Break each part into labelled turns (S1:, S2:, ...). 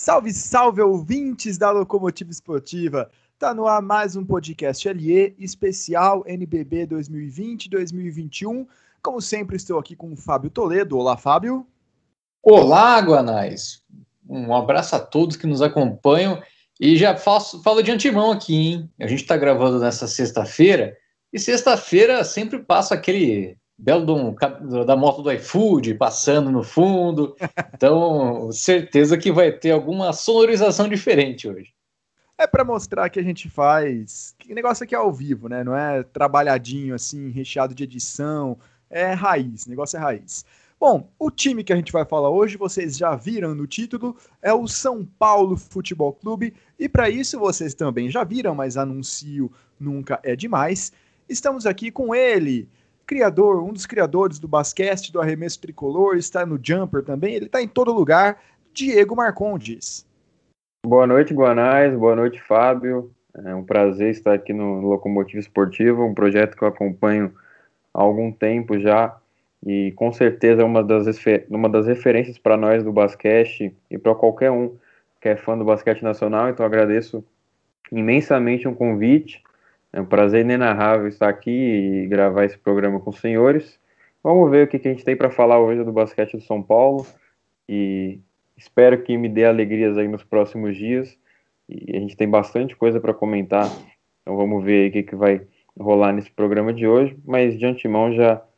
S1: Salve, salve, ouvintes da Locomotiva Esportiva! Tá no ar mais um podcast LE, especial NBB 2020-2021. Como sempre, estou aqui com o Fábio Toledo. Olá, Fábio.
S2: Olá, Guanais. Um abraço a todos que nos acompanham. E já falo de antemão aqui, hein? A gente está gravando nessa sexta-feira, e sexta-feira sempre passa aquele belo da moto do iFood passando no fundo. Então, certeza que vai ter alguma sonorização diferente hoje.
S1: É para mostrar que a gente faz... Que negócio aqui é ao vivo, né? Não é trabalhadinho, assim, recheado de edição. É raiz, o negócio é raiz. Bom, o time que a gente vai falar hoje, vocês já viram no título, é o São Paulo Futebol Clube. E para isso vocês também já viram, mas anuncio nunca é demais. Estamos aqui com ele, criador, um dos criadores do basquete, do arremesso tricolor, está no jumper também, ele está em todo lugar, Diego Marcondes.
S3: Boa noite, Guanais. Boa noite, Fábio. É um prazer estar aqui no Locomotiva Esportiva, um projeto que eu acompanho há algum tempo já e com certeza é uma das referências para nós do basquete e para qualquer um que é fã do basquete nacional. Então agradeço imensamente o convite. É um prazer inenarrável estar aqui e gravar esse programa com os senhores. Vamos ver o que a gente tem para falar hoje do basquete do São Paulo e espero que me dê alegrias aí nos próximos dias. E a gente tem bastante coisa para comentar. Então vamos ver aí o que vai rolar nesse programa de hoje. Mas de antemão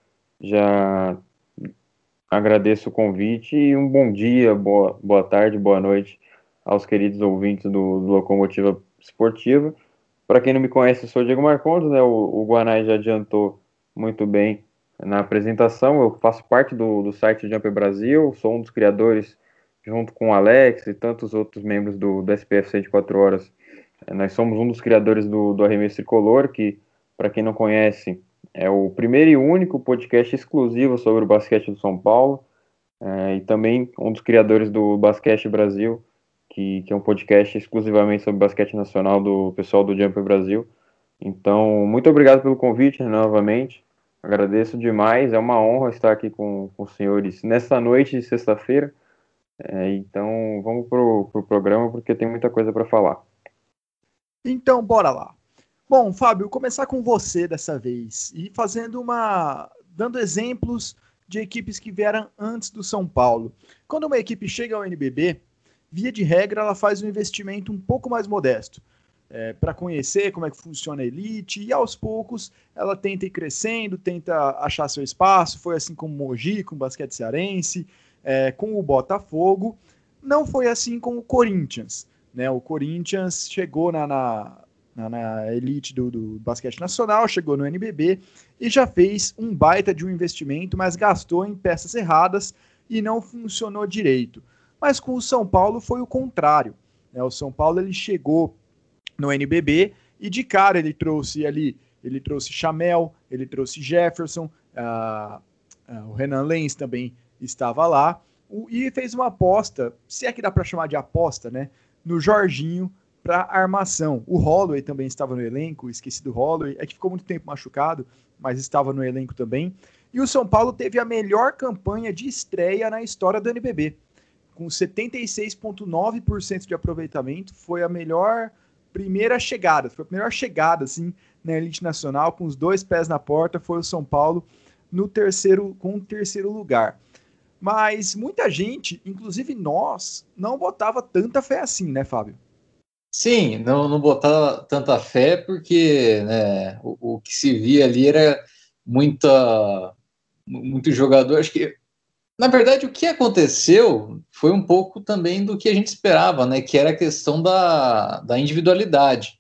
S3: já agradeço o convite e um bom dia, boa tarde, boa noite aos queridos ouvintes do Locomotiva Esportiva. Para quem não me conhece, eu sou o Diego Marcondes, né? O Guanais já adiantou muito bem na apresentação. Eu faço parte do site Jumper Brasil, sou um dos criadores, junto com o Alex e tantos outros membros do SPF 104 Horas. Nós somos um dos criadores do Arremesso Tricolor, que, para quem não conhece, é o primeiro e único podcast exclusivo sobre o basquete do São Paulo, e também um dos criadores do Basquete Brasil, que é um podcast exclusivamente sobre basquete nacional do pessoal do Jumper Brasil. Então, muito obrigado pelo convite novamente, agradeço demais, é uma honra estar aqui com os senhores nessa noite de sexta-feira. Então, vamos pro programa, porque tem muita coisa para falar.
S1: Então, bora lá. Bom, Fábio, começar com você dessa vez e dando exemplos de equipes que vieram antes do São Paulo. Quando uma equipe chega ao NBB, via de regra, ela faz um investimento um pouco mais modesto, para conhecer como é que funciona a elite, e aos poucos ela tenta ir crescendo, tenta achar seu espaço. Foi assim com o Mogi, com o basquete cearense, com o Botafogo. Não foi assim com o Corinthians, né? O Corinthians chegou na elite do basquete nacional, chegou no NBB e já fez um baita de um investimento, mas gastou em peças erradas e não funcionou direito. Mas com o São Paulo foi o contrário, né? O São Paulo ele chegou no NBB e de cara ele trouxe Chamel, ele trouxe Jefferson, o Renan Lenz também estava lá, e fez uma aposta, se é que dá para chamar de aposta, né, no Jorginho para armação. O Holloway também estava no elenco, esqueci do Holloway, é que ficou muito tempo machucado, mas estava no elenco também. E o São Paulo teve a melhor campanha de estreia na história do NBB, com 76,9% de aproveitamento. Foi a melhor chegada assim, na elite nacional, com os 2 pés na porta. Foi o São Paulo com o terceiro lugar. Mas muita gente, inclusive nós, não botava tanta fé assim, né, Fábio?
S2: Sim, não botava tanta fé porque, né, o que se via ali era muito jogador. Acho que, na verdade, o que aconteceu foi um pouco também do que a gente esperava, né, que era a questão da individualidade.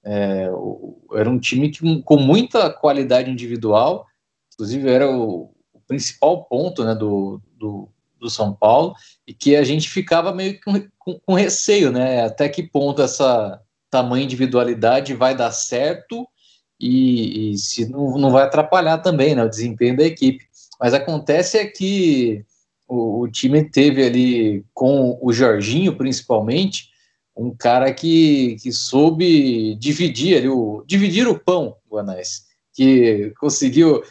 S2: Era um time com muita qualidade individual, inclusive era o principal ponto, né, do São Paulo, e que a gente ficava meio que com receio, né, até que ponto essa tamanha individualidade vai dar certo e se não vai atrapalhar também, né, o desempenho da equipe. Mas acontece é que o time teve ali, com o Jorginho principalmente, um cara que soube dividir ali dividir o pão, Guanais, que conseguiu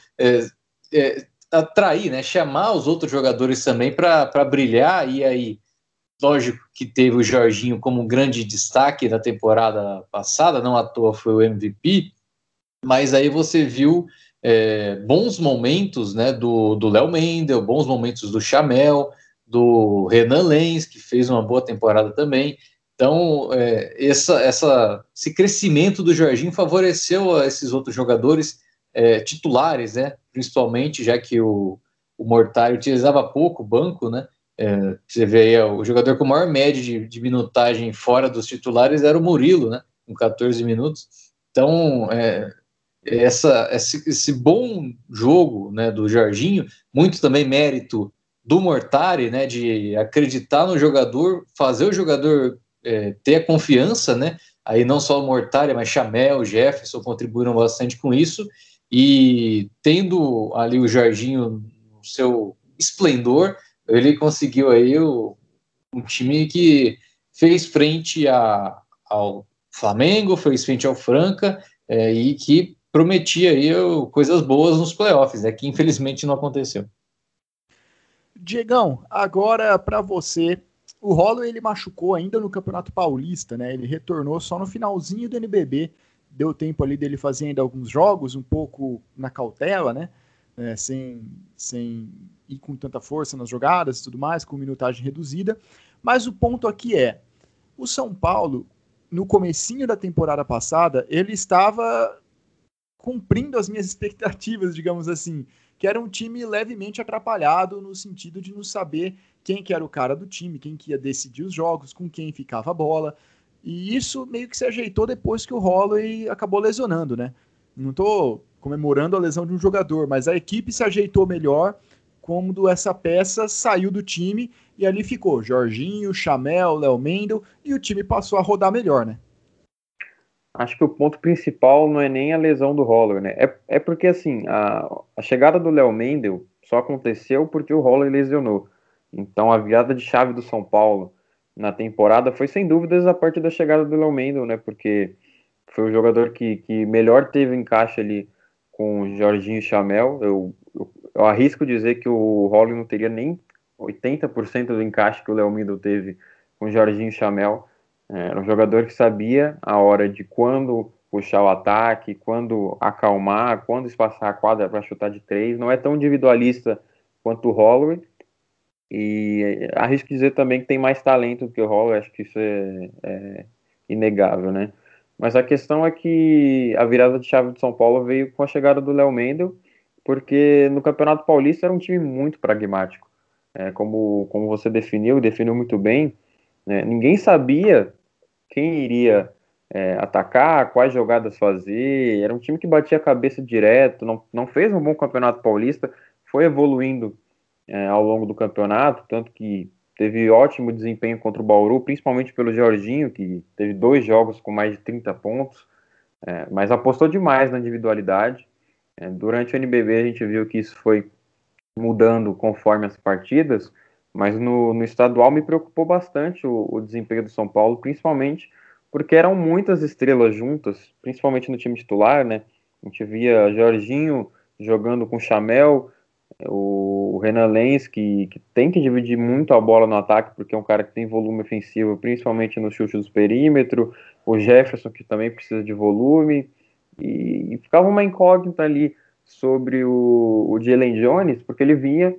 S2: atrair, né, chamar os outros jogadores também para brilhar. E aí lógico que teve o Jorginho como um grande destaque da temporada passada, não à toa foi o MVP, mas aí você viu bons momentos, né, do Léo Mendel, bons momentos do Chamel, do Renan Lenz, que fez uma boa temporada também. Então, esse crescimento do Jorginho favoreceu a esses outros jogadores titulares, né, principalmente, já que o Mortari utilizava pouco o banco, né. Você vê aí, o jogador com maior média de minutagem fora dos titulares era o Murilo, né, com 14 minutos. Então, esse bom jogo, né, do Jorginho, muito também mérito do Mortari, né, de acreditar no jogador, fazer o jogador ter a confiança, né, aí não só o Mortari, mas Chamel, Jefferson contribuíram bastante com isso, e tendo ali o Jorginho no seu esplendor, ele conseguiu aí um time que fez frente ao Flamengo, fez frente ao Franca, e que prometia aí coisas boas nos playoffs, que infelizmente não aconteceu.
S1: Diegão, agora para você, o Holloway ele machucou ainda no Campeonato Paulista, né? Ele retornou só no finalzinho do NBB, deu tempo ali dele fazer ainda alguns jogos, um pouco na cautela, né? Sem ir com tanta força nas jogadas e tudo mais, com minutagem reduzida. Mas o ponto aqui é, o São Paulo, no comecinho da temporada passada, ele estava cumprindo as minhas expectativas, digamos assim, que era um time levemente atrapalhado no sentido de não saber quem que era o cara do time, quem que ia decidir os jogos, com quem ficava a bola. E isso meio que se ajeitou depois que o Holloway acabou lesionando, né? Não estou comemorando a lesão de um jogador, mas a equipe se ajeitou melhor quando essa peça saiu do time e ali ficou Jorginho, Chamel, Léo Mendel e o time passou a rodar melhor, né?
S3: Acho que o ponto principal não é nem a lesão do Holler, né? É porque, assim, a chegada do Léo Mendel só aconteceu porque o Holler lesionou. Então, a virada de chave do São Paulo na temporada foi, sem dúvidas, a partir da chegada do Léo Mendel, né? Porque foi o jogador que melhor teve encaixe ali com o Jorginho e Chamel. Eu arrisco dizer que o Holler não teria nem 80% do encaixe que o Léo Mendel teve com o Jorginho e Chamel. Era um jogador que sabia a hora de quando puxar o ataque, quando acalmar, quando espaçar a quadra para chutar de três. Não é tão individualista quanto o Holloway. E arrisco dizer também que tem mais talento do que o Holloway. Acho que isso é inegável, né? Mas a questão é que a virada de chave de São Paulo veio com a chegada do Léo Mendel, porque no Campeonato Paulista era um time muito pragmático. Como você definiu muito bem, né? Ninguém sabia quem iria atacar, quais jogadas fazer. Era um time que batia a cabeça direto, não fez um bom campeonato paulista, foi evoluindo ao longo do campeonato, tanto que teve ótimo desempenho contra o Bauru, principalmente pelo Jorginho, que teve 2 jogos com mais de 30 pontos, mas apostou demais na individualidade. Durante o NBB a gente viu que isso foi mudando conforme as partidas, mas no estadual me preocupou bastante o desempenho do São Paulo, principalmente porque eram muitas estrelas juntas, principalmente no time titular, né? A gente via Jorginho jogando com Chamel, o Renan Lenz, que tem que dividir muito a bola no ataque, porque é um cara que tem volume ofensivo, principalmente no chute dos perímetros, o Jefferson, que também precisa de volume, e ficava uma incógnita ali sobre o Jalen Jones, porque ele vinha,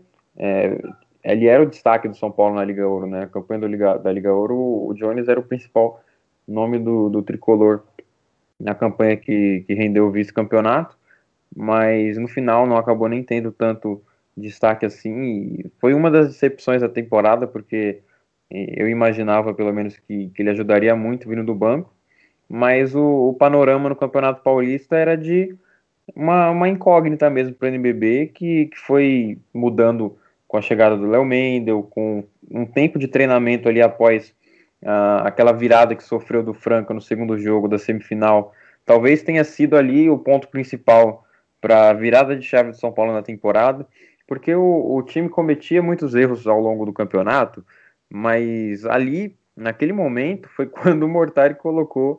S3: ele era o destaque do São Paulo na Liga Ouro, né? A campanha da Liga Ouro, o Jones era o principal nome do tricolor na campanha que rendeu o vice-campeonato, mas no final não acabou nem tendo tanto destaque assim, e foi uma das decepções da temporada, porque eu imaginava pelo menos que ele ajudaria muito vindo do banco, mas o panorama no Campeonato Paulista era de uma incógnita mesmo para o NBB, que foi mudando com a chegada do Léo Mendel, com um tempo de treinamento ali após aquela virada que sofreu do Franca no segundo jogo da semifinal. Talvez tenha sido ali o ponto principal para a virada de chave do São Paulo na temporada, porque o time cometia muitos erros ao longo do campeonato, mas ali, naquele momento, foi quando o Mortari colocou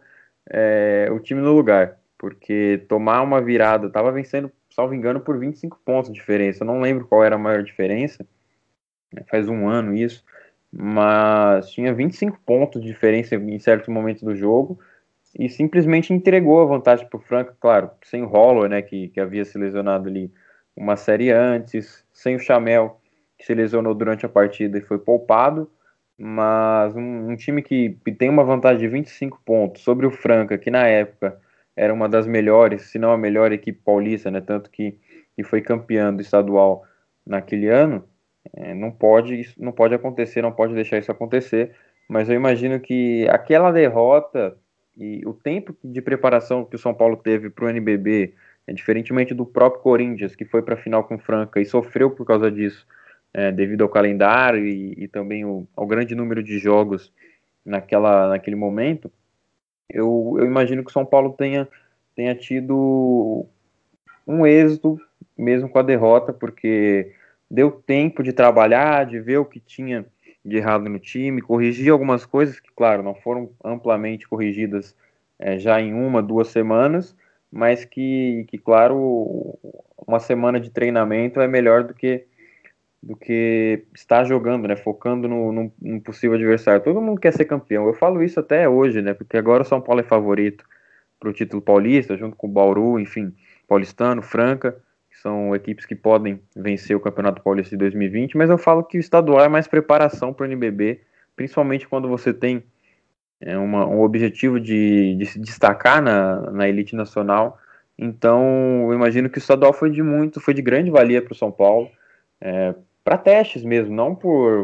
S3: o time no lugar, porque tomar uma virada, estava vencendo, salvo engano, por 25 pontos de diferença, eu não lembro qual era a maior diferença, faz um ano isso, mas tinha 25 pontos de diferença em certos momentos do jogo e simplesmente entregou a vantagem para o Franca, claro, sem o Holler, né, que havia se lesionado ali uma série antes, sem o Chamel, que se lesionou durante a partida e foi poupado, mas um time que tem uma vantagem de 25 pontos sobre o Franca, que na época era uma das melhores, se não a melhor equipe paulista, né, tanto que foi campeã do estadual naquele ano, isso não pode acontecer, não pode deixar isso acontecer, mas eu imagino que aquela derrota e o tempo de preparação que o São Paulo teve para o NBB, diferentemente do próprio Corinthians, que foi para a final com o Franca e sofreu por causa disso, devido ao calendário e também ao grande número de jogos naquele momento, eu imagino que o São Paulo tenha tido um êxito mesmo com a derrota, porque deu tempo de trabalhar, de ver o que tinha de errado no time, corrigir algumas coisas que, claro, não foram amplamente corrigidas já em 1, 2 semanas, mas que, claro, uma semana de treinamento é melhor do que estar jogando, né, focando no possível adversário. Todo mundo quer ser campeão, eu falo isso até hoje, né, porque agora o São Paulo é favorito para o título paulista, junto com o Bauru, enfim, Paulistano, Franca, que são equipes que podem vencer o Campeonato Paulista de 2020, mas eu falo que o estadual é mais preparação para o NBB, principalmente quando você tem um objetivo de se destacar na elite nacional. Então, eu imagino que o estadual foi de grande valia para o São Paulo, para testes mesmo, não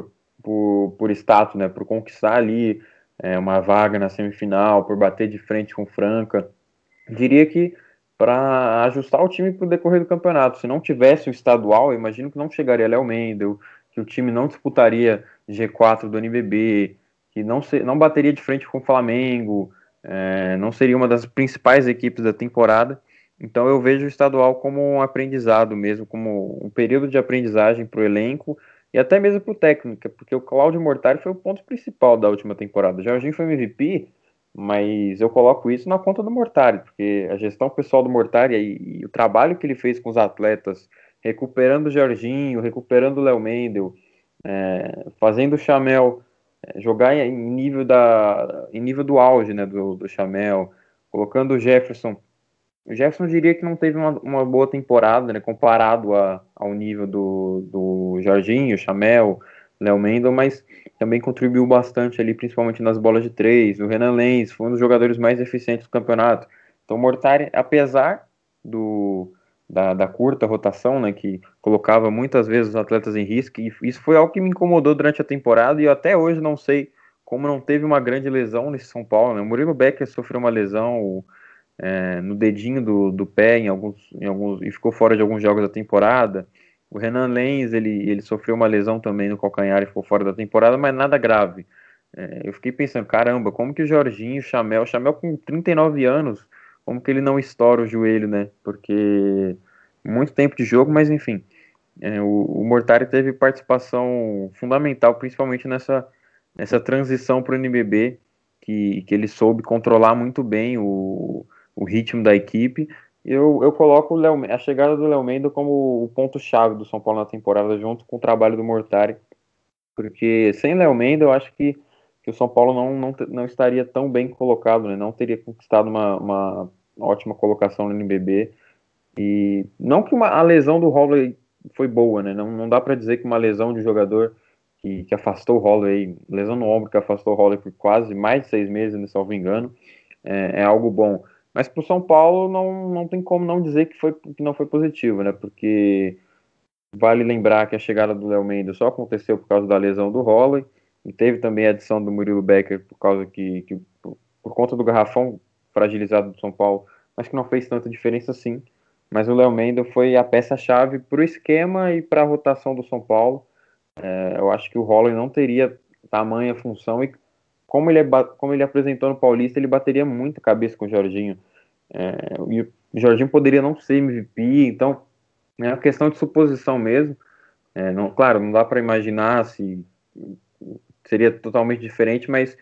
S3: por status, né, por conquistar ali uma vaga na semifinal, por bater de frente com Franca. Diria que para ajustar o time para o decorrer do campeonato. Se não tivesse o estadual, eu imagino que não chegaria Léo Mendel, que o time não disputaria G4 do NBB, que não bateria de frente com o Flamengo, não seria uma das principais equipes da temporada. Então eu vejo o estadual como um aprendizado mesmo, como um período de aprendizagem para o elenco e até mesmo para o técnico, porque o Cláudio Mortari foi o ponto principal da última temporada. O Jorginho foi MVP, mas eu coloco isso na conta do Mortari, porque a gestão pessoal do Mortari e o trabalho que ele fez com os atletas, recuperando o Jorginho, recuperando o Léo Mendel, fazendo o Chamel jogar em nível do auge, né, do Chamel, colocando o Jefferson. O Jefferson diria que não teve uma boa temporada, né, comparado ao nível do Jorginho, Chamel, Léo Mendel, mas também contribuiu bastante ali, principalmente nas bolas de três. O Renan Lenz foi um dos jogadores mais eficientes do campeonato. Então o Mortari, apesar da curta rotação, né, que colocava muitas vezes os atletas em risco, e isso foi algo que me incomodou durante a temporada, e eu até hoje não sei como não teve uma grande lesão nesse São Paulo, né? O Murilo Becker sofreu uma lesão no dedinho do pé em alguns e ficou fora de alguns jogos da temporada. O Renan Lenz, ele sofreu uma lesão também no calcanhar e ficou fora da temporada, mas nada grave. Eu fiquei pensando, caramba, como que o Jorginho, o Chamel com 39 anos, como que ele não estoura o joelho, né? Porque muito tempo de jogo, mas enfim, o Mortari teve participação fundamental, principalmente nessa transição para o NBB, que ele soube controlar muito bem o ritmo da equipe. Eu coloco a chegada do Léo Mendel como o ponto-chave do São Paulo na temporada, junto com o trabalho do Mortari, porque sem Léo Mendel eu acho que o São Paulo não estaria tão bem colocado, né? Não teria conquistado uma ótima colocação no NBB. E não que a lesão do Holloway foi boa, né? Não dá para dizer que uma lesão de jogador que afastou o Holloway, lesão no ombro que afastou o Holloway por quase mais de 6 meses, se não me engano, é algo bom. Mas para o São Paulo não tem como não dizer que não foi positivo, né? Porque vale lembrar que a chegada do Léo Mendes só aconteceu por causa da lesão do Holloway, e teve também a adição do Murilo Becker por causa por conta do garrafão fragilizado do São Paulo, mas que não fez tanta diferença assim. Mas o Léo Mendes foi a peça-chave para o esquema e para a rotação do São Paulo. Eu acho que o Holloway não teria tamanha função, e como ele apresentou no Paulista, ele bateria muito cabeça com o Jorginho. E o Jorginho poderia não ser MVP, então é uma questão de suposição mesmo. Claro, não dá para imaginar se seria totalmente diferente, mas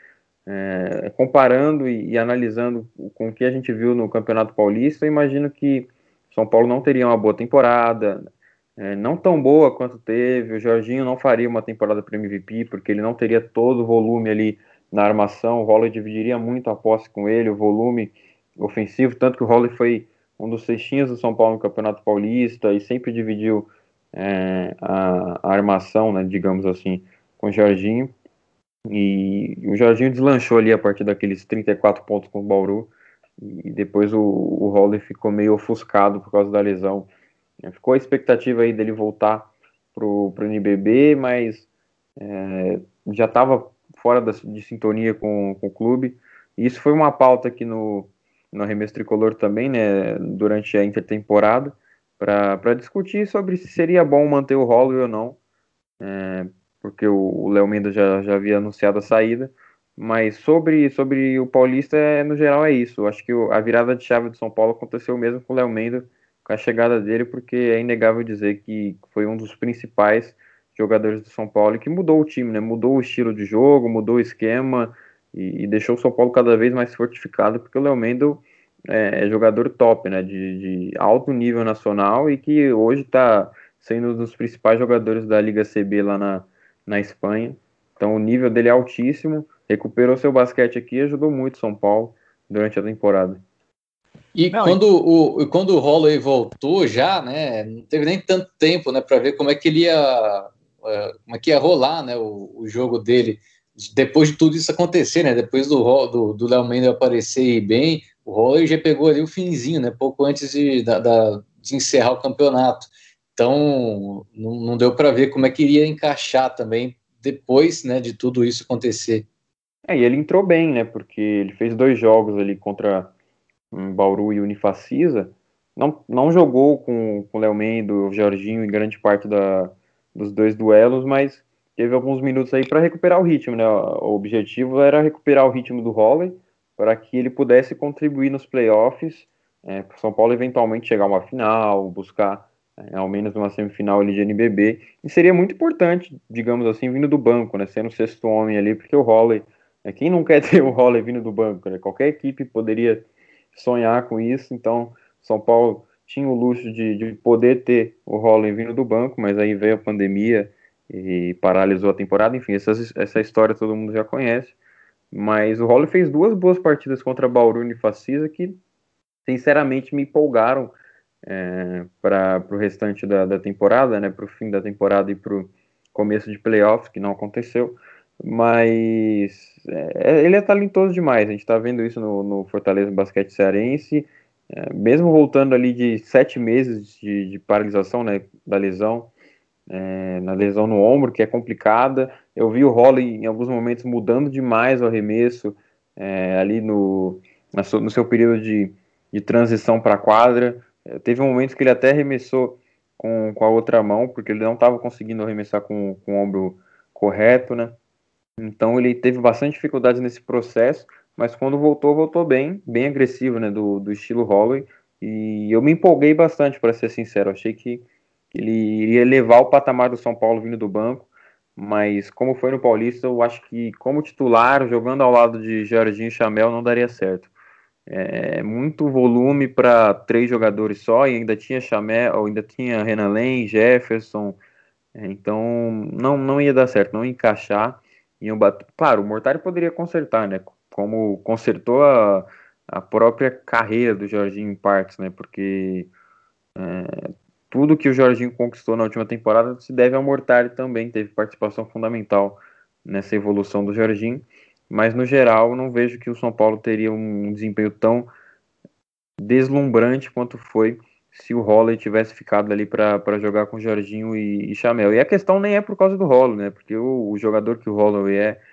S3: comparando e analisando com o que a gente viu no Campeonato Paulista, eu imagino que São Paulo não teria uma boa temporada, não tão boa quanto teve. O Jorginho não faria uma temporada para MVP, porque ele não teria todo o volume ali na armação. O Holler dividiria muito a posse com ele, o volume ofensivo, tanto que o Holler foi um dos cestinhas do São Paulo no Campeonato Paulista e sempre dividiu a armação, né, digamos assim, com o Jorginho. E o Jorginho deslanchou ali a partir daqueles 34 pontos com o Bauru, e depois o Holler ficou meio ofuscado por causa da lesão. Ficou a expectativa aí dele voltar pro NBB, mas já estava fora de sintonia com o clube. E isso foi uma pauta aqui no Arremesso Tricolor também, né, durante a intertemporada, para discutir sobre se seria bom manter o Holler ou não, porque o Léo Mendes já havia anunciado a saída. Mas sobre o Paulista, no geral, é isso. Eu acho que a virada de chave do São Paulo aconteceu mesmo com o Léo Mendes, com a chegada dele, porque é inegável dizer que foi um dos principais jogadores do São Paulo e que mudou o time, né? Mudou o estilo de jogo, mudou o esquema e deixou o São Paulo cada vez mais fortificado, porque o Léo Mendes é jogador top, né? De alto nível nacional e que hoje está sendo um dos principais jogadores da Liga CB lá na Espanha. Então o nível dele é altíssimo, recuperou seu basquete aqui e ajudou muito o São Paulo durante a temporada.
S2: E quando o Holloway voltou já, né, não teve nem tanto tempo, né, para ver como é que ele ia rolar, né, o jogo dele depois de tudo isso acontecer, né, depois do Léo Mendes aparecer e ir bem, o Holloway já pegou ali o finzinho, né, pouco antes de encerrar o campeonato. Então não deu para ver como é que iria encaixar também depois, né, de tudo isso acontecer.
S3: E ele entrou bem, né, porque ele fez 2 jogos ali contra Bauru e Unifacisa, não jogou com o Léo Mendes, o Jorginho em grande parte dos 2 duelos, mas teve alguns minutos aí para recuperar o ritmo, né? O objetivo era recuperar o ritmo do Holloway para que ele pudesse contribuir nos playoffs, para o São Paulo eventualmente chegar a uma final, buscar ao menos uma semifinal ali de NBB, e seria muito importante, digamos assim, vindo do banco, né? Sendo o 6º homem ali, porque o Holloway, quem não quer ter o Holloway vindo do banco, né? Qualquer equipe poderia sonhar com isso. Então São Paulo tinha o luxo de poder ter o Holloway vindo do banco, mas aí veio a pandemia e paralisou a temporada. Enfim, essa história todo mundo já conhece, mas o Holloway fez 2 boas partidas contra Bauru e Unifacisa que sinceramente me empolgaram para o restante da temporada, né, para o fim da temporada e para o começo de playoffs, que não aconteceu. Mas ele é talentoso demais. A gente está vendo isso no Fortaleza Basquete Cearense, mesmo voltando ali de 7 meses de paralisação, né, da lesão, na lesão no ombro, que é complicada. Eu vi o Holloway em alguns momentos mudando demais o arremesso ali no seu período de transição para a quadra. Teve momentos que ele até arremessou com a outra mão, porque ele não estava conseguindo arremessar com o ombro correto, né? Então ele teve bastante dificuldades nesse processo, mas quando voltou bem agressivo, né, do estilo Holloway, e eu me empolguei bastante, para ser sincero. Achei que ele iria elevar o patamar do São Paulo vindo do banco, mas como foi no Paulista, eu acho que como titular, jogando ao lado de Jorginho e Chamel, não daria certo. Muito volume para 3 jogadores só, e ainda tinha Chamel, ainda tinha Renan Lem, Jefferson, então não ia dar certo, não ia encaixar. Claro, o Mortari poderia consertar, né? Como consertou a própria carreira do Jorginho em partes, né? Porque tudo que o Jorginho conquistou na última temporada se deve ao Mortari também, teve participação fundamental nessa evolução do Jorginho. Mas no geral, não vejo que o São Paulo teria um desempenho tão deslumbrante quanto foi se o Holloway tivesse ficado ali para jogar com Jorginho e Chamel. E a questão nem é por causa do Holloway, né? Porque o jogador que o Holloway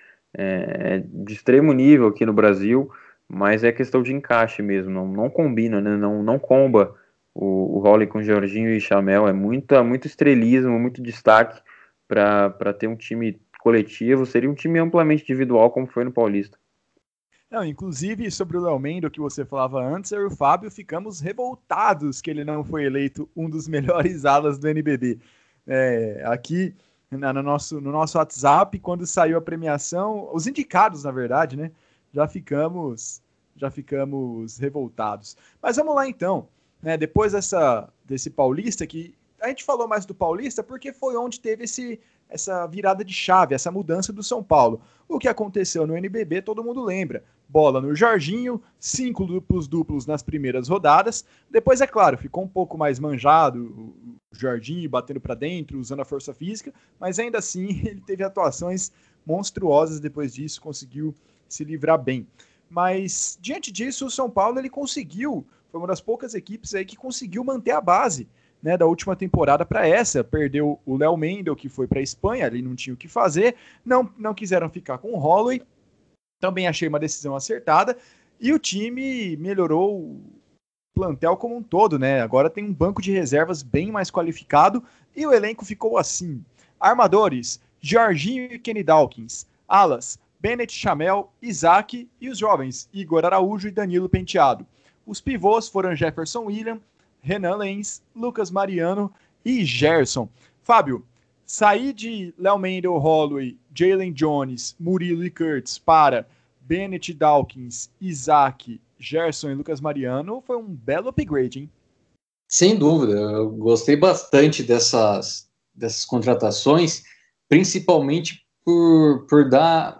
S3: é de extremo nível aqui no Brasil, mas é questão de encaixe mesmo, não combina, né? Não comba o Holloway com Jorginho e Chamel. É muito estrelismo, muito destaque para ter um time coletivo. Seria um time amplamente individual, como foi no Paulista.
S1: Não, inclusive, sobre o Léo Mendes, que você falava antes, eu e o Fábio ficamos revoltados que ele não foi eleito um dos melhores alas do NBB. Aqui no nosso WhatsApp, quando saiu a premiação, os indicados, na verdade, né, já ficamos revoltados. Mas vamos lá então, né, depois desse Paulista, que a gente falou mais do Paulista porque foi onde teve essa virada de chave, essa mudança do São Paulo. O que aconteceu no NBB, todo mundo lembra. Bola no Jorginho, 5 duplos nas primeiras rodadas. Depois, é claro, ficou um pouco mais manjado o Jorginho batendo para dentro, usando a força física, mas ainda assim ele teve atuações monstruosas depois disso, conseguiu se livrar bem. Mas, diante disso, o São Paulo ele conseguiu, foi uma das poucas equipes aí que conseguiu manter a base, né, da última temporada para essa. Perdeu o Léo Mendel, que foi para a Espanha, ali não tinha o que fazer, não quiseram ficar com o Holloway, também achei uma decisão acertada, e o time melhorou o plantel como um todo, né? Agora tem um banco de reservas bem mais qualificado, e o elenco ficou assim: armadores, Jorginho e Kenny Dawkins, alas, Bennett, Chamel, Isaac, e os jovens, Igor Araújo e Danilo Penteado. Os pivôs foram Jefferson William, Renan Lenz, Lucas Mariano e Gerson. Fábio, sair de Léo Mendel, Holloway, Jalen Jones, Murilo e Kurtz para Bennett, Dawkins, Isaac, Gerson e Lucas Mariano foi um belo upgrade, hein?
S2: Sem dúvida, eu gostei bastante dessas contratações, principalmente por dar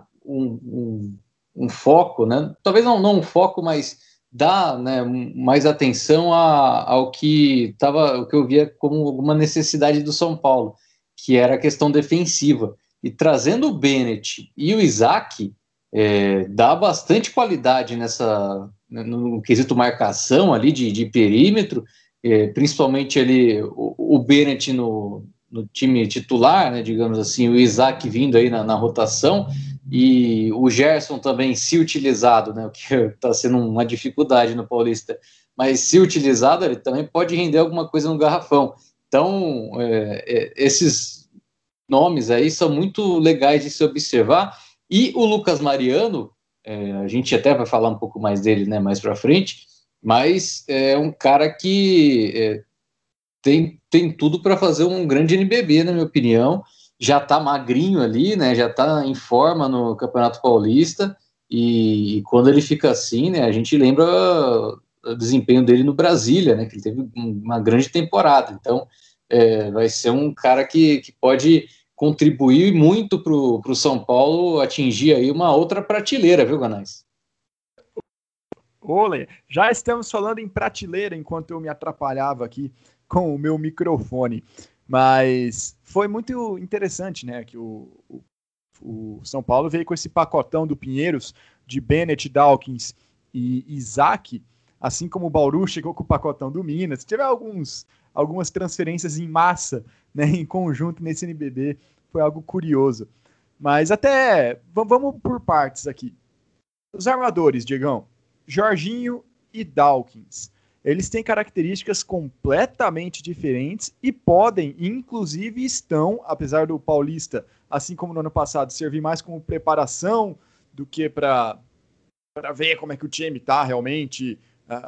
S2: um foco, né? Talvez não um foco, mas dar, né, mais atenção ao que eu via como uma necessidade do São Paulo, que era a questão defensiva. E trazendo o Bennett e o Isaac, dá bastante qualidade no quesito marcação ali de perímetro, principalmente ali o Bennett no time titular, né, digamos assim, o Isaac vindo aí na rotação, e o Gerson também, se utilizado, né, o que está sendo uma dificuldade no Paulista, mas se utilizado, ele também pode render alguma coisa no garrafão. Então, esses nomes aí são muito legais de se observar, e o Lucas Mariano, a gente até vai falar um pouco mais dele, né, mais para frente, mas é um cara que tem tudo para fazer um grande NBB, na minha opinião. Já está magrinho ali, né? Já está em forma no Campeonato Paulista, e quando ele fica assim, né? A gente lembra o desempenho dele no Brasília, né? Que ele teve uma grande temporada. Então, vai ser um cara que pode contribuir muito para o São Paulo atingir aí uma outra prateleira, viu, Ganais?
S1: Olê, já estamos falando em prateleira enquanto eu me atrapalhava aqui com o meu microfone. Mas foi muito interessante, né, que o São Paulo veio com esse pacotão do Pinheiros, de Bennett, Dawkins e Isaac, assim como o Bauru chegou com o pacotão do Minas. Teve algumas transferências em massa, né, em conjunto nesse NBB, foi algo curioso. Mas até, vamos por partes aqui. Os armadores, Diegão, Jorginho e Dawkins. Eles têm características completamente diferentes e podem, inclusive estão, apesar do Paulista, assim como no ano passado, servir mais como preparação do que para ver como é que o time está realmente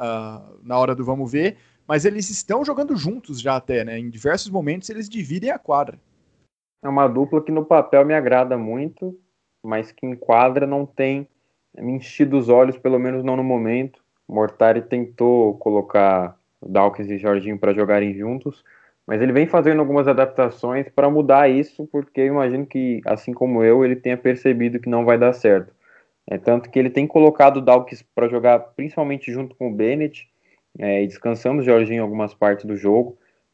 S1: na hora do vamos ver, mas eles estão jogando juntos já até, né? Em diversos momentos eles dividem a quadra.
S3: É uma dupla que no papel me agrada muito, mas que em quadra não tem me enchido os olhos, pelo menos não no momento. O Mortari tentou colocar Dawkins e Jorginho para jogarem juntos, mas ele vem fazendo algumas adaptações para mudar isso, porque eu imagino que, assim como eu, ele tenha percebido que não vai dar certo. Tanto que ele tem colocado o Dawkins para jogar principalmente junto com o Bennett, e descansando o Jorginho em algumas partes do jogo,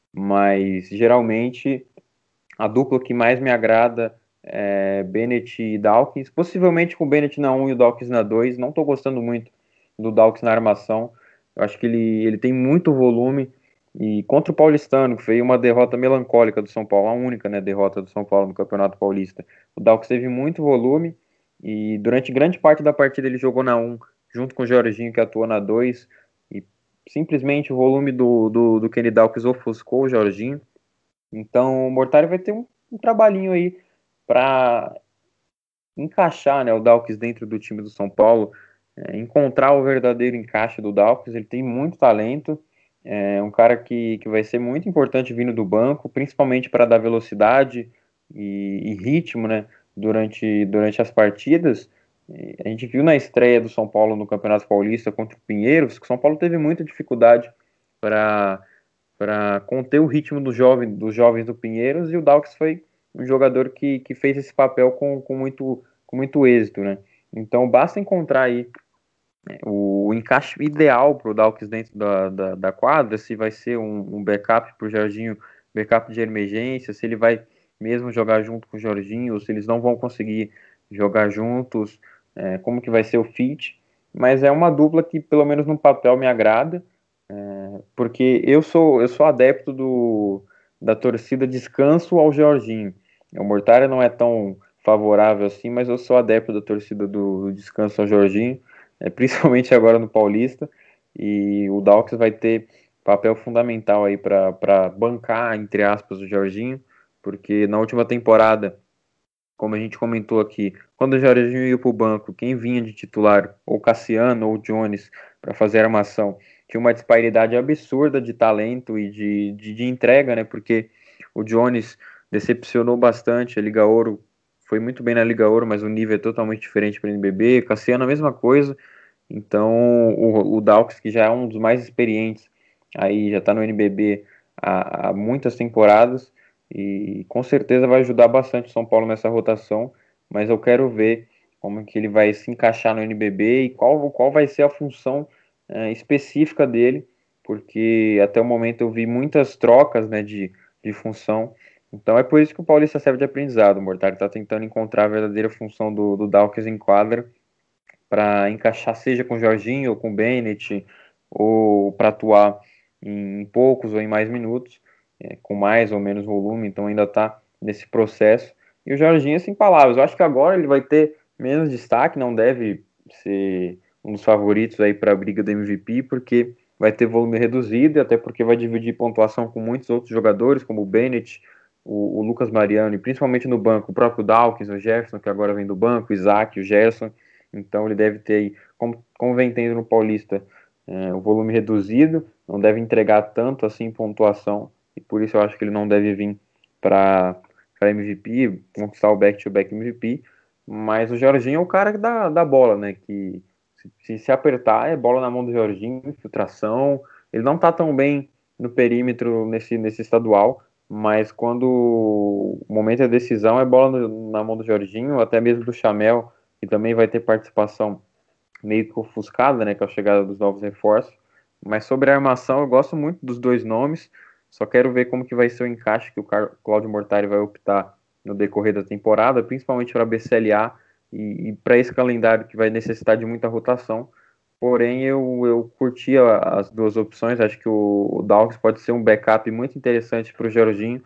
S3: mas geralmente a dupla que mais me agrada é Bennett e Dawkins, possivelmente com o Bennett na 1 e o Dawkins na 2. Não estou gostando muito do Dawkins na armação. Eu acho que ele tem muito volume, e contra o Paulistano, que foi uma derrota melancólica do São Paulo, a única, né, derrota do São Paulo no Campeonato Paulista, o Dawkins teve muito volume, e durante grande parte da partida ele jogou na 1, junto com o Jorginho, que atuou na 2, e simplesmente o volume do Kenny Dawkins ofuscou o Jorginho. Então o Mortari vai ter um trabalhinho aí para encaixar, né, o Dawkins dentro do time do São Paulo, encontrar o verdadeiro encaixe do Dawkins. Ele tem muito talento, é um cara que vai ser muito importante vindo do banco, principalmente para dar velocidade e ritmo, né, durante as partidas. A gente viu na estreia do São Paulo no Campeonato Paulista contra o Pinheiros que o São Paulo teve muita dificuldade para para conter o ritmo dos jovens do Pinheiros, e o Dawkins foi um jogador que fez esse papel com muito êxito, né? Então basta encontrar aí o encaixe ideal para o Dawkins dentro da quadra, se vai ser um backup para o Jorginho, backup de emergência, se ele vai mesmo jogar junto com o Jorginho, ou se eles não vão conseguir jogar juntos, como que vai ser o fit. Mas é uma dupla que, pelo menos no papel, me agrada, porque eu sou adepto da torcida descanso ao Jorginho. O Mortari não é tão favorável assim, mas eu sou adepto da torcida do descanso ao Jorginho, principalmente agora no Paulista, e o Dawkins vai ter papel fundamental aí para bancar, entre aspas, o Jorginho, porque na última temporada, como a gente comentou aqui, quando o Jorginho ia para o banco, quem vinha de titular, ou Cassiano ou Jones, para fazer armação, tinha uma disparidade absurda de talento e de entrega, né? Porque o Jones decepcionou bastante, a Liga Ouro foi muito bem na Liga Ouro, mas o nível é totalmente diferente para o NBB, Cassiano a mesma coisa, então o Dawkins, que já é um dos mais experientes, aí já está no NBB há muitas temporadas, e com certeza vai ajudar bastante o São Paulo nessa rotação, mas eu quero ver como que ele vai se encaixar no NBB e qual vai ser a função específica dele, porque até o momento eu vi muitas trocas, né, de função, então é por isso que o Paulista serve de aprendizado. O Mortari está tentando encontrar a verdadeira função do Dawkins em quadra, para encaixar seja com o Jorginho ou com o Bennett, ou para atuar em poucos ou em mais minutos, com mais ou menos volume, então ainda está nesse processo. E o Jorginho, sem palavras, eu acho que agora ele vai ter menos destaque, não deve ser um dos favoritos aí para a briga do MVP, porque vai ter volume reduzido, e até porque vai dividir pontuação com muitos outros jogadores, como o Bennett, o Lucas Mariano, e principalmente no banco, o próprio Dawkins, o Jefferson, que agora vem do banco, o Isaac, o Gerson. Então ele deve ter aí, como vem tendo no Paulista, o volume reduzido, não deve entregar tanto assim pontuação, e por isso eu acho que ele não deve vir para MVP, conquistar o back-to-back MVP, mas o Jorginho é o cara da bola, né, que se apertar é bola na mão do Jorginho, infiltração, ele não tá tão bem no perímetro nesse estadual, mas quando o momento é decisão é bola na mão do Jorginho, até mesmo do Chamel, que também vai ter participação meio que ofuscada, né, com a chegada dos novos reforços. Mas sobre a armação, eu gosto muito dos dois nomes, só quero ver como que vai ser o encaixe que o Cláudio Mortari vai optar no decorrer da temporada, principalmente para a BCLA e para esse calendário que vai necessitar de muita rotação. Porém, eu curti as duas opções, acho que o Dawkins pode ser um backup muito interessante para o Jorginho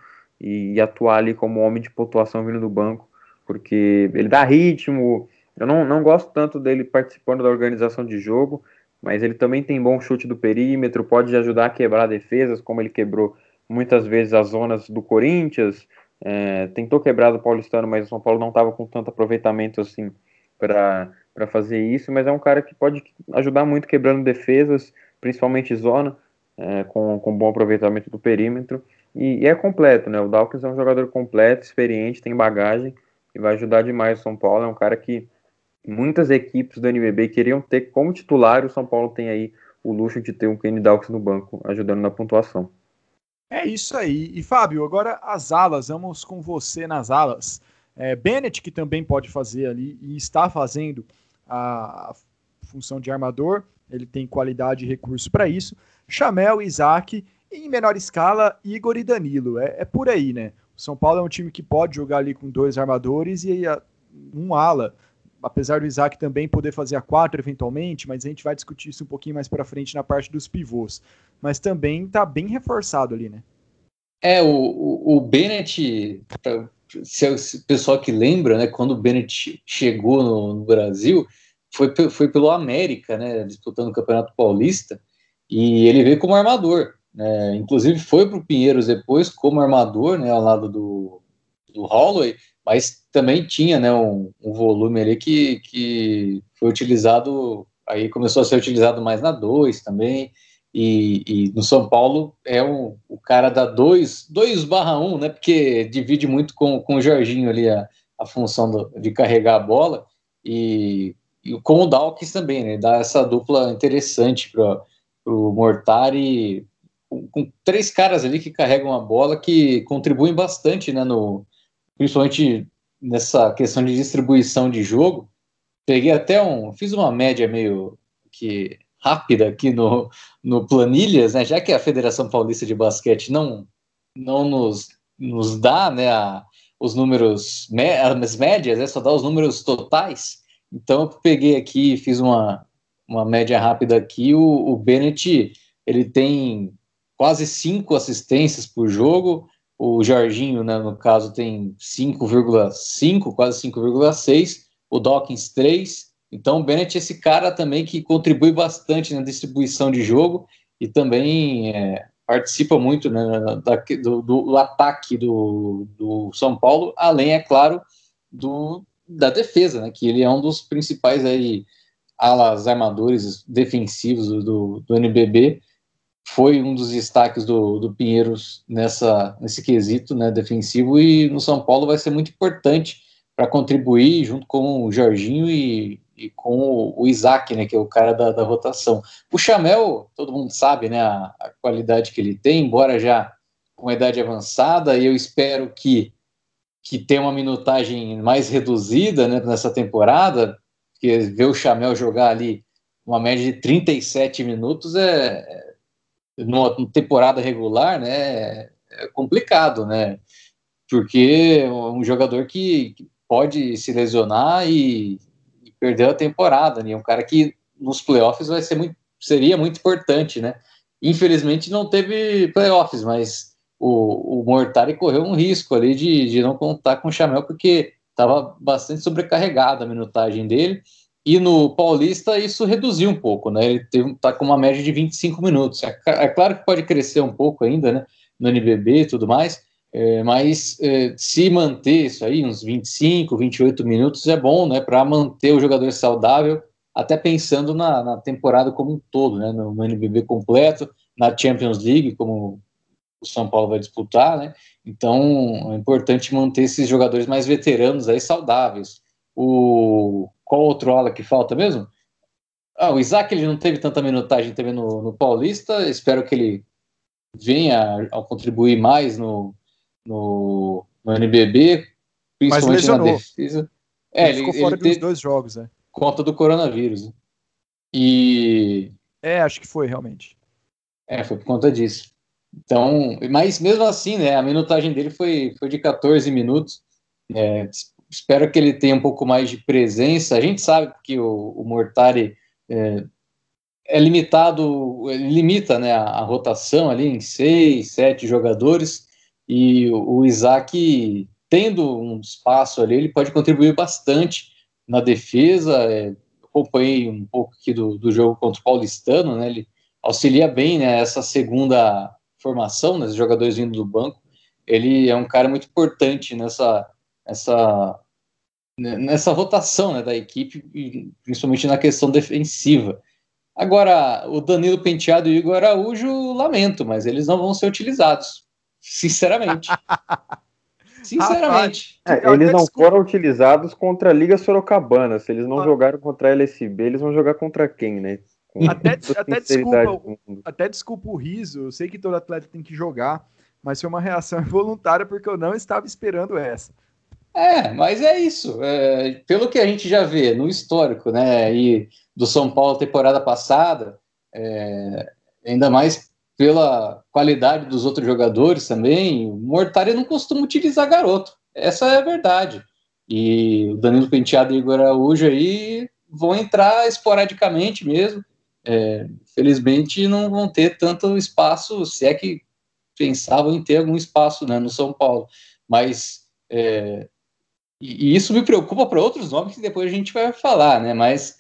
S3: e atuar ali como homem de pontuação vindo do banco, porque ele dá ritmo. Eu não gosto tanto dele participando da organização de jogo, mas ele também tem bom chute do perímetro, pode ajudar a quebrar defesas, como ele quebrou muitas vezes as zonas do Corinthians, tentou quebrar do Paulistano, mas o São Paulo não estava com tanto aproveitamento assim para fazer isso, mas é um cara que pode ajudar muito quebrando defesas, principalmente zona, com bom aproveitamento do perímetro, e é completo, né? O Dawkins é um jogador completo, experiente, tem bagagem, e vai ajudar demais o São Paulo, é um cara que muitas equipes do NBB queriam ter como titular, e o São Paulo tem aí o luxo de ter um Kenny Dawkins no banco, ajudando na pontuação.
S1: É isso aí. E Fábio, agora as alas, vamos com você nas alas. Bennett, que também pode fazer ali, e está fazendo a função de armador, ele tem qualidade e recurso para isso. Chamel, Isaac, e em menor escala, Igor e Danilo. É por aí, né? O São Paulo é um time que pode jogar ali com dois armadores e um ala, apesar do Isaac também poder fazer a 4 eventualmente, mas a gente vai discutir isso um pouquinho mais para frente na parte dos pivôs. Mas também está bem reforçado ali, né?
S2: O Bennett, se o pessoal que lembra, né, quando o Bennett chegou no Brasil, foi pelo América, né, disputando o Campeonato Paulista, e ele veio como armador, né, inclusive foi para o Pinheiros depois como armador, né, ao lado do Holloway, mas também tinha, né, um volume ali que foi utilizado, aí começou a ser utilizado mais na 2 também, e no São Paulo é o cara da 2/1, né, porque divide muito com o Jorginho ali a função de carregar a bola, e com o Dawkins também, né, dá essa dupla interessante para o Mortari com 3 caras ali que carregam a bola, que contribuem bastante, né, principalmente nessa questão de distribuição de jogo. Peguei fiz uma média meio que rápida aqui no Planilhas, né, já que a Federação Paulista de Basquete não nos dá, né, os números, as médias, só dá os números totais. Então eu peguei aqui, fiz uma média rápida aqui. O Bennett, ele tem quase 5 assistências por jogo. O Jorginho, né, no caso, tem 5,5, quase 5,6. O Dawkins 3. Então o Bennett é esse cara também que contribui bastante na distribuição de jogo e também participa muito, né, do ataque do São Paulo, além, é claro, da defesa, né, que ele é um dos principais aí, alas armadores defensivos do NBB. Foi um dos destaques do Pinheiros nesse quesito, né, defensivo, e no São Paulo vai ser muito importante para contribuir junto com o Jorginho e com o Isaac, né, que é o cara da rotação. O Chamel, todo mundo sabe, né, a qualidade que ele tem, embora já com uma idade avançada, e eu espero que tenha uma minutagem mais reduzida, né, nessa temporada, porque ver o Chamel jogar ali uma média de 37 minutos numa temporada regular, né, é complicado, né, porque é um jogador que pode se lesionar e perder a temporada, né? Um cara que nos playoffs seria muito importante, né? Infelizmente não teve playoffs, mas o Mortari correu um risco ali de não contar com o Chamel, porque estava bastante sobrecarregada a minutagem dele, e no Paulista isso reduziu um pouco, né? Ele está com uma média de 25 minutos. É claro que pode crescer um pouco ainda, né? No NBB e tudo mais, mas se manter isso aí, uns 25, 28 minutos é bom, né, para manter o jogador saudável, até pensando na temporada como um todo, né, no NBB completo, na Champions League, como o São Paulo vai disputar, né, então é importante manter esses jogadores mais veteranos aí saudáveis. Qual outro ala que falta mesmo? O Isaac, ele não teve tanta minutagem também no Paulista, espero que ele venha a contribuir mais no NBB, principalmente na defesa.
S1: Ele ficou fora dos 2 jogos, né?
S2: Conta do coronavírus. Né? E...
S1: acho que foi, realmente.
S2: Foi por conta disso. Então, mas mesmo assim, né, a minutagem dele foi de 14 minutos. Espero que ele tenha um pouco mais de presença. A gente sabe que o Mortari limitado, ele limita, né, a rotação ali em 6, 7 jogadores, e o Isaac, tendo um espaço ali, ele pode contribuir bastante na defesa. Acompanhei um pouco aqui do jogo contra o Paulistano, né, ele auxilia bem, né, essa segunda formação, né, os jogadores vindo do banco. Ele é um cara muito importante nessa rotação, né, da equipe, principalmente na questão defensiva. Agora, o Danilo Penteado e o Igor Araújo, lamento, mas eles não vão ser utilizados. Sinceramente.
S3: Eles não foram utilizados contra a Liga Sorocabana. Se eles não jogaram contra a LSB, eles vão jogar contra quem, né?
S1: Até desculpa o riso. Eu sei que todo atleta tem que jogar, mas foi uma reação involuntária, porque eu não estava esperando essa.
S2: Mas é isso. Pelo que a gente já vê no histórico, né, e do São Paulo temporada passada, ainda mais pela qualidade dos outros jogadores também, o Mortari não costuma utilizar garoto. Essa é a verdade. E o Danilo Penteado e o Igor Araújo aí vão entrar esporadicamente mesmo. Felizmente não vão ter tanto espaço, se é que pensavam em ter algum espaço, né, no São Paulo. Mas... E isso me preocupa para outros nomes que depois a gente vai falar, né? Mas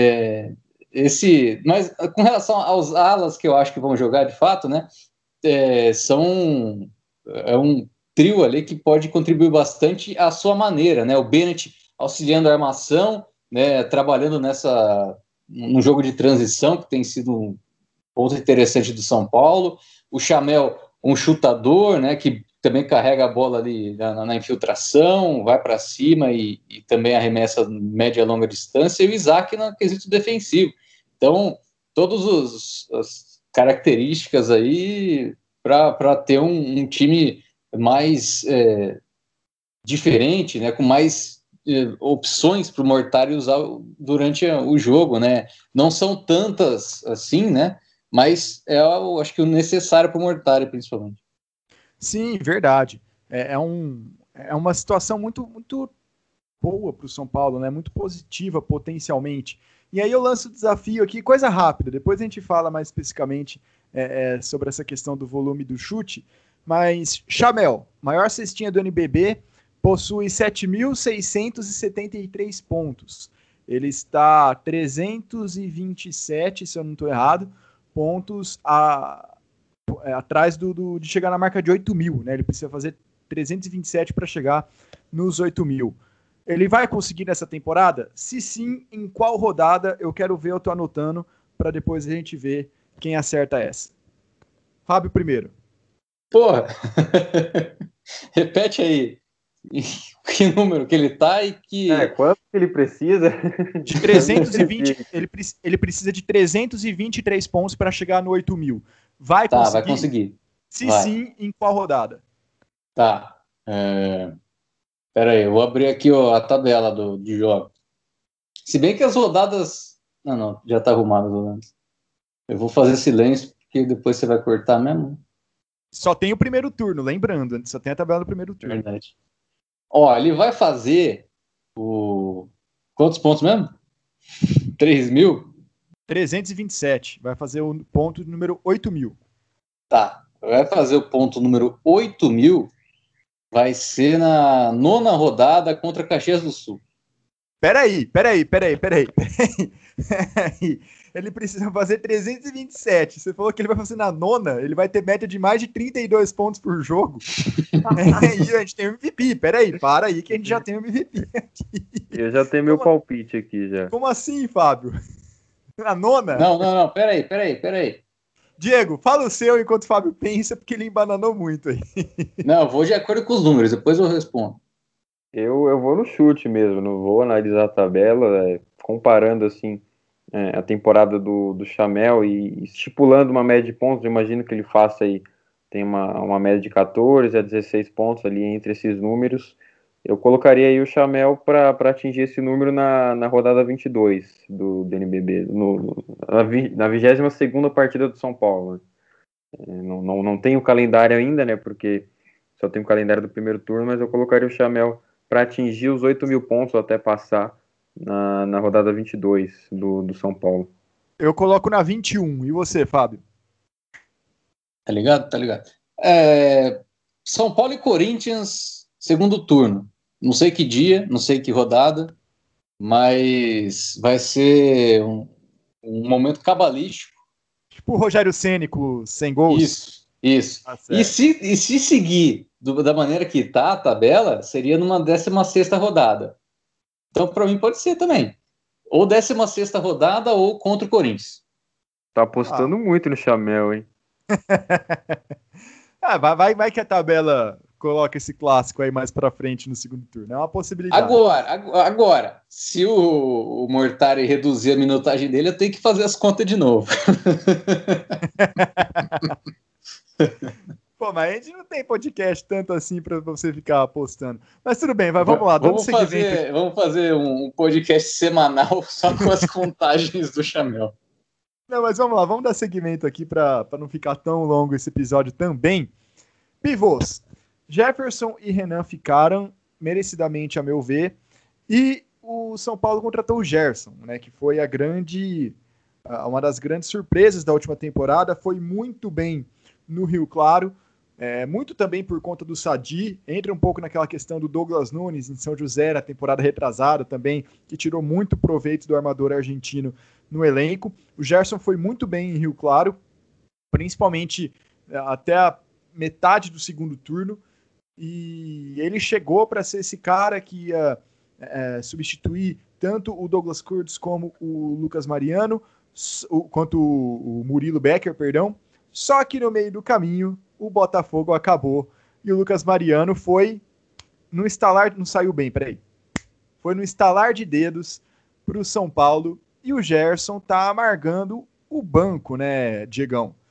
S2: com relação aos alas que eu acho que vão jogar de fato, né? É um trio ali que pode contribuir bastante à sua maneira, né? O Bennett auxiliando a armação, né? Trabalhando num jogo de transição, que tem sido um ponto interessante do São Paulo. O Chamel, um chutador, né? Que também carrega a bola ali na infiltração, vai para cima e também arremessa média e longa distância, e o Isaac no quesito defensivo. Então, todos características aí para ter um time mais diferente, né, com mais opções para o Mortari usar durante o jogo, né? Não são tantas assim, né? Mas eu acho que o necessário para o Mortari, principalmente.
S1: Sim, verdade. É uma situação muito, muito boa para o São Paulo, né? Muito positiva potencialmente. E aí eu lanço o desafio aqui, coisa rápida, depois a gente fala mais especificamente sobre essa questão do volume do chute, mas Chamel, maior cestinha do NBB, possui 7.673 pontos. Ele está 327, se eu não estou errado, pontos atrás de chegar na marca de 8.000, né? Ele precisa fazer 327 para chegar nos 8.000. Ele vai conseguir nessa temporada? Se sim, em qual rodada? Eu quero ver, eu tô anotando, para depois a gente ver quem acerta essa. Fábio primeiro.
S2: Porra! Repete aí. Que número que ele tá e que...
S3: quanto que ele precisa?
S1: De 320, ele precisa de 323 pontos para chegar no 8.000. Vai conseguir?
S2: Vai conseguir.
S1: Se
S2: vai.
S1: Sim, em qual rodada?
S2: Tá. Pera aí, eu vou abrir aqui a tabela de jogos. Se bem que as rodadas... Não, já tá arrumado as rodadas. Eu vou fazer silêncio, porque depois você vai cortar mesmo.
S1: Só tem o primeiro turno, lembrando. Só tem a tabela do primeiro turno.
S2: Verdade. Ele vai fazer quantos pontos mesmo? 3.000?
S1: 327. Vai fazer o ponto número 8.000.
S2: Tá. Vai fazer o ponto número 8.000. Vai ser na 9ª rodada contra Caxias do Sul.
S1: Peraí. Ele precisa fazer 327. Você falou que ele vai fazer na 9ª, ele vai ter média de mais de 32 pontos por jogo. E a gente tem o MVP. Para aí que a gente já tem o MVP aqui.
S3: Eu já tenho meu palpite aqui já.
S1: Como assim, Fábio? Na 9ª?
S2: Não, peraí.
S1: Diego, fala o seu enquanto o Fábio pensa, porque ele embananou muito aí.
S2: Não, eu vou de acordo com os números, depois eu respondo.
S3: Eu vou no chute mesmo, não vou analisar a tabela, comparando assim a temporada do Chamel e estipulando uma média de pontos. Eu imagino que ele faça aí, tem uma média de 14 a 16 pontos ali entre esses números. Eu colocaria aí o Chamel para atingir esse número na rodada 22 do NBB, na 22ª partida do São Paulo. Não tem o calendário ainda, né? Porque só tem o calendário do primeiro turno, mas eu colocaria o Chamel para atingir os 8.000 pontos ou até passar na rodada 22 do São Paulo.
S1: Eu coloco na 21. E você, Fábio?
S2: Tá ligado? São Paulo e Corinthians, segundo turno. Não sei que dia, não sei que rodada, mas vai ser um momento cabalístico.
S1: Tipo o Rogério Ceni com 100 gols.
S2: Isso. E se seguir da maneira que tá a tabela, seria numa 16ª rodada. Então, para mim, pode ser também. Ou 16ª rodada ou contra o Corinthians.
S3: Tá apostando muito no Chamel, hein?
S1: Vai que a tabela coloca esse clássico aí mais pra frente no segundo turno. É uma possibilidade.
S2: Agora, se o Mortari reduzir a minutagem dele, eu tenho que fazer as contas de novo.
S1: Pô, mas a gente não tem podcast tanto assim pra você ficar apostando. Mas tudo bem, vamos lá.
S2: Vamos fazer um podcast semanal só com as contagens do Chamel.
S1: Não, mas vamos lá, vamos dar seguimento aqui pra não ficar tão longo esse episódio também. Pivôs. Jefferson e Renan ficaram merecidamente, a meu ver, e o São Paulo contratou o Gerson, né, que foi uma das grandes surpresas da última temporada, foi muito bem no Rio Claro, muito também por conta do Sadi, entra um pouco naquela questão do Douglas Nunes em São José na temporada retrasada também, que tirou muito proveito do armador argentino no elenco. O Gerson foi muito bem em Rio Claro, principalmente até a metade do segundo turno, e ele chegou para ser esse cara que ia substituir tanto o Douglas Kurtz como o Lucas Mariano, quanto o Murilo Becker, perdão. Só que no meio do caminho o Botafogo acabou e o Lucas Mariano foi no estalar, não saiu bem, foi no estalar de dedos para o São Paulo, e o Gerson tá amargando o banco, né, Diegão?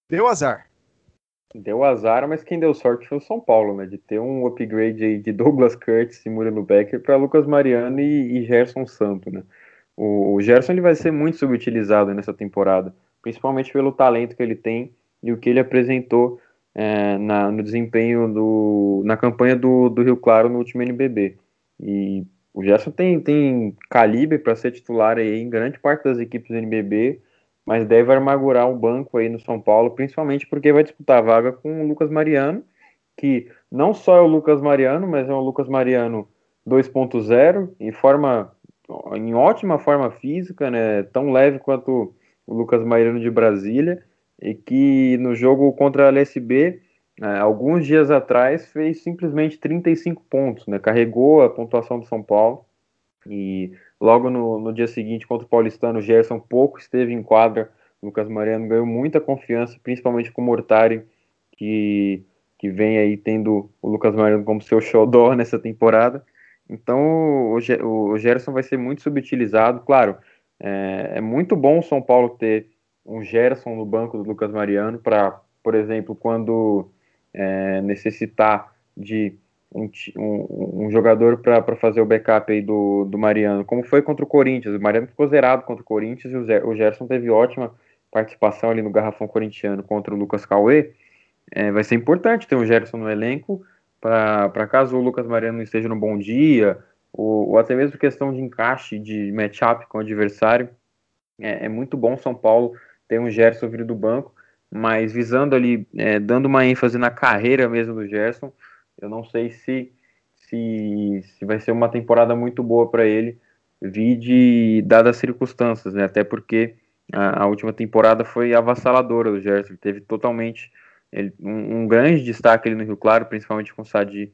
S1: Deu azar.
S3: Deu azar, mas quem deu sorte foi o São Paulo, né? De ter um upgrade aí de Douglas Curtis e Murilo Becker para Lucas Mariano e Gerson Santo, né? O Gerson ele vai ser muito subutilizado nessa temporada, principalmente pelo talento que ele tem e o que ele apresentou no desempenho na campanha do Rio Claro no último NBB. E o Gerson tem calibre para ser titular aí em grande parte das equipes do NBB, mas deve amargurar um banco aí no São Paulo, principalmente porque vai disputar a vaga com o Lucas Mariano, que não só é o Lucas Mariano, mas é o Lucas Mariano 2.0, em ótima forma física, né? Tão leve quanto o Lucas Mariano de Brasília, e que no jogo contra a LSB, alguns dias atrás, fez simplesmente 35 pontos, né? Carregou a pontuação do São Paulo. E logo no dia seguinte, contra o Paulistano, o Gerson pouco esteve em quadra. O Lucas Mariano ganhou muita confiança, principalmente com o Mortari, que vem aí tendo o Lucas Mariano como seu xodó nessa temporada. Então o Gerson vai ser muito subutilizado. Claro, é muito bom o São Paulo ter um Gerson no banco do Lucas Mariano para, por exemplo, quando necessitar de um jogador para fazer o backup aí do Mariano, como foi contra o Corinthians. O Mariano ficou zerado contra o Corinthians e o Gerson teve ótima participação ali no garrafão corintiano contra o Lucas Cauê. Vai ser importante ter o Gerson no elenco para caso o Lucas Mariano não esteja no bom dia, ou até mesmo questão de encaixe, de matchup com o adversário. É muito bom São Paulo ter um Gerson vindo do banco, mas visando ali, dando uma ênfase na carreira mesmo do Gerson, eu não sei se vai ser uma temporada muito boa para ele, dadas as circunstâncias, né? Até porque a última temporada foi avassaladora do Gerson, ele teve totalmente um grande destaque ali no Rio Claro, principalmente com o Sadi,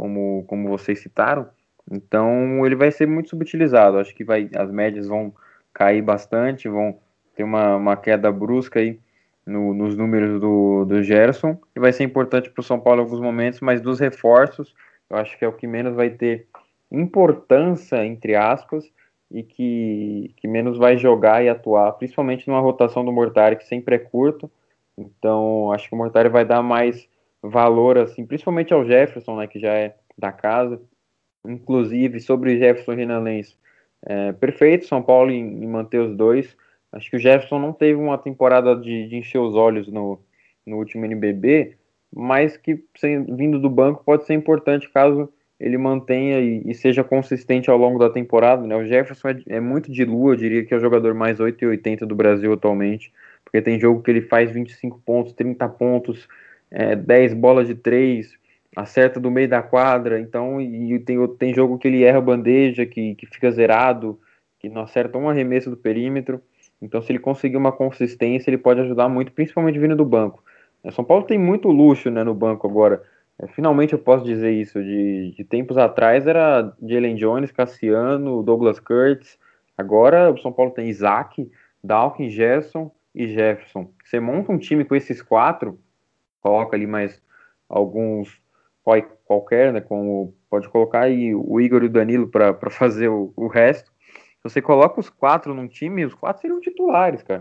S3: como vocês citaram. Então ele vai ser muito subutilizado. Acho que as médias vão cair bastante, vão ter uma queda brusca aí nos números do Gerson, e vai ser importante para o São Paulo em alguns momentos, mas dos reforços, eu acho que é o que menos vai ter importância, entre aspas, e que menos vai jogar e atuar, principalmente numa rotação do Mortari, que sempre é curto. Então, acho que o Mortari vai dar mais valor, assim, principalmente ao Jefferson, né, que já é da casa. Inclusive, sobre o Jefferson e o Renan Lenz, perfeito São Paulo em manter os dois. Acho que o Jefferson não teve uma temporada de encher os olhos no último NBB, mas que vindo do banco pode ser importante caso ele mantenha e seja consistente ao longo da temporada, né? O Jefferson é muito de lua, eu diria que é o jogador mais 8,80 do Brasil atualmente, porque tem jogo que ele faz 25 pontos, 30 pontos, 10 bolas de 3, acerta do meio da quadra, então, e tem jogo que ele erra bandeja, que fica zerado, que não acerta um arremesso do perímetro. Então, se ele conseguir uma consistência, ele pode ajudar muito, principalmente vindo do banco. São Paulo tem muito luxo, né, no banco agora. Finalmente eu posso dizer isso. De tempos atrás era Jalen Jones, Cassiano, Douglas Curtis. Agora o São Paulo tem Isaac, Dawkins, Gerson e Jefferson. Você monta um time com esses quatro, coloca ali mais alguns qualquer, né? Como pode colocar aí o Igor e o Danilo para fazer o resto. Se você coloca os quatro num time, os quatro seriam titulares, cara.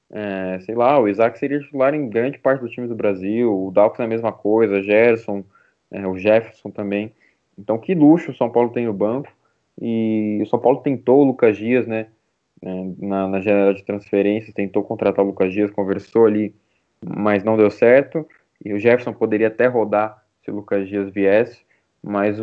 S3: Sei lá, o Isaac seria titular em grande parte dos times do Brasil, o Dawkins é a mesma coisa, Gerson, o Jefferson também. Então, que luxo o São Paulo tem no banco. E o São Paulo tentou o Lucas Dias, né? Na janela de transferências, tentou contratar o Lucas Dias, conversou ali, mas não deu certo. E o Jefferson poderia até rodar se o Lucas Dias viesse, mas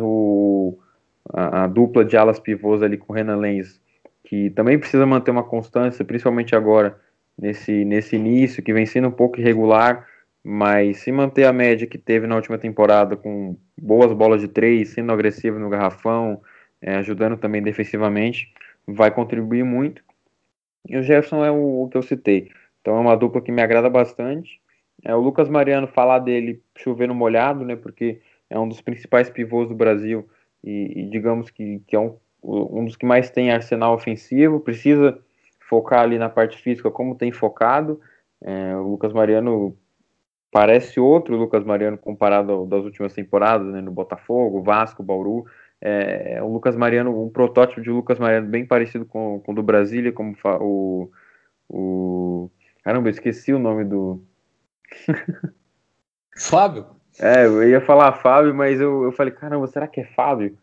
S3: a dupla de alas pivôs ali com o Renan Lenz, que também precisa manter uma constância, principalmente agora, nesse início, que vem sendo um pouco irregular, mas se manter a média que teve na última temporada, com boas bolas de três, sendo agressivo no garrafão, ajudando também defensivamente, vai contribuir muito. E o Jefferson é o que eu citei. Então é uma dupla que me agrada bastante. O Lucas Mariano, falar dele chover no molhado, né? Porque é um dos principais pivôs do Brasil e digamos que é um dos que mais tem arsenal ofensivo. Precisa focar ali na parte física como tem focado. O Lucas Mariano parece outro Lucas Mariano comparado das últimas temporadas, né? No Botafogo, Vasco, Bauru. O Lucas Mariano, um protótipo de Lucas Mariano bem parecido com o do Brasília, como o... Caramba, eu esqueci o nome
S2: Fábio?
S3: Eu ia falar Fábio, mas eu falei, caramba, será que é Fábio?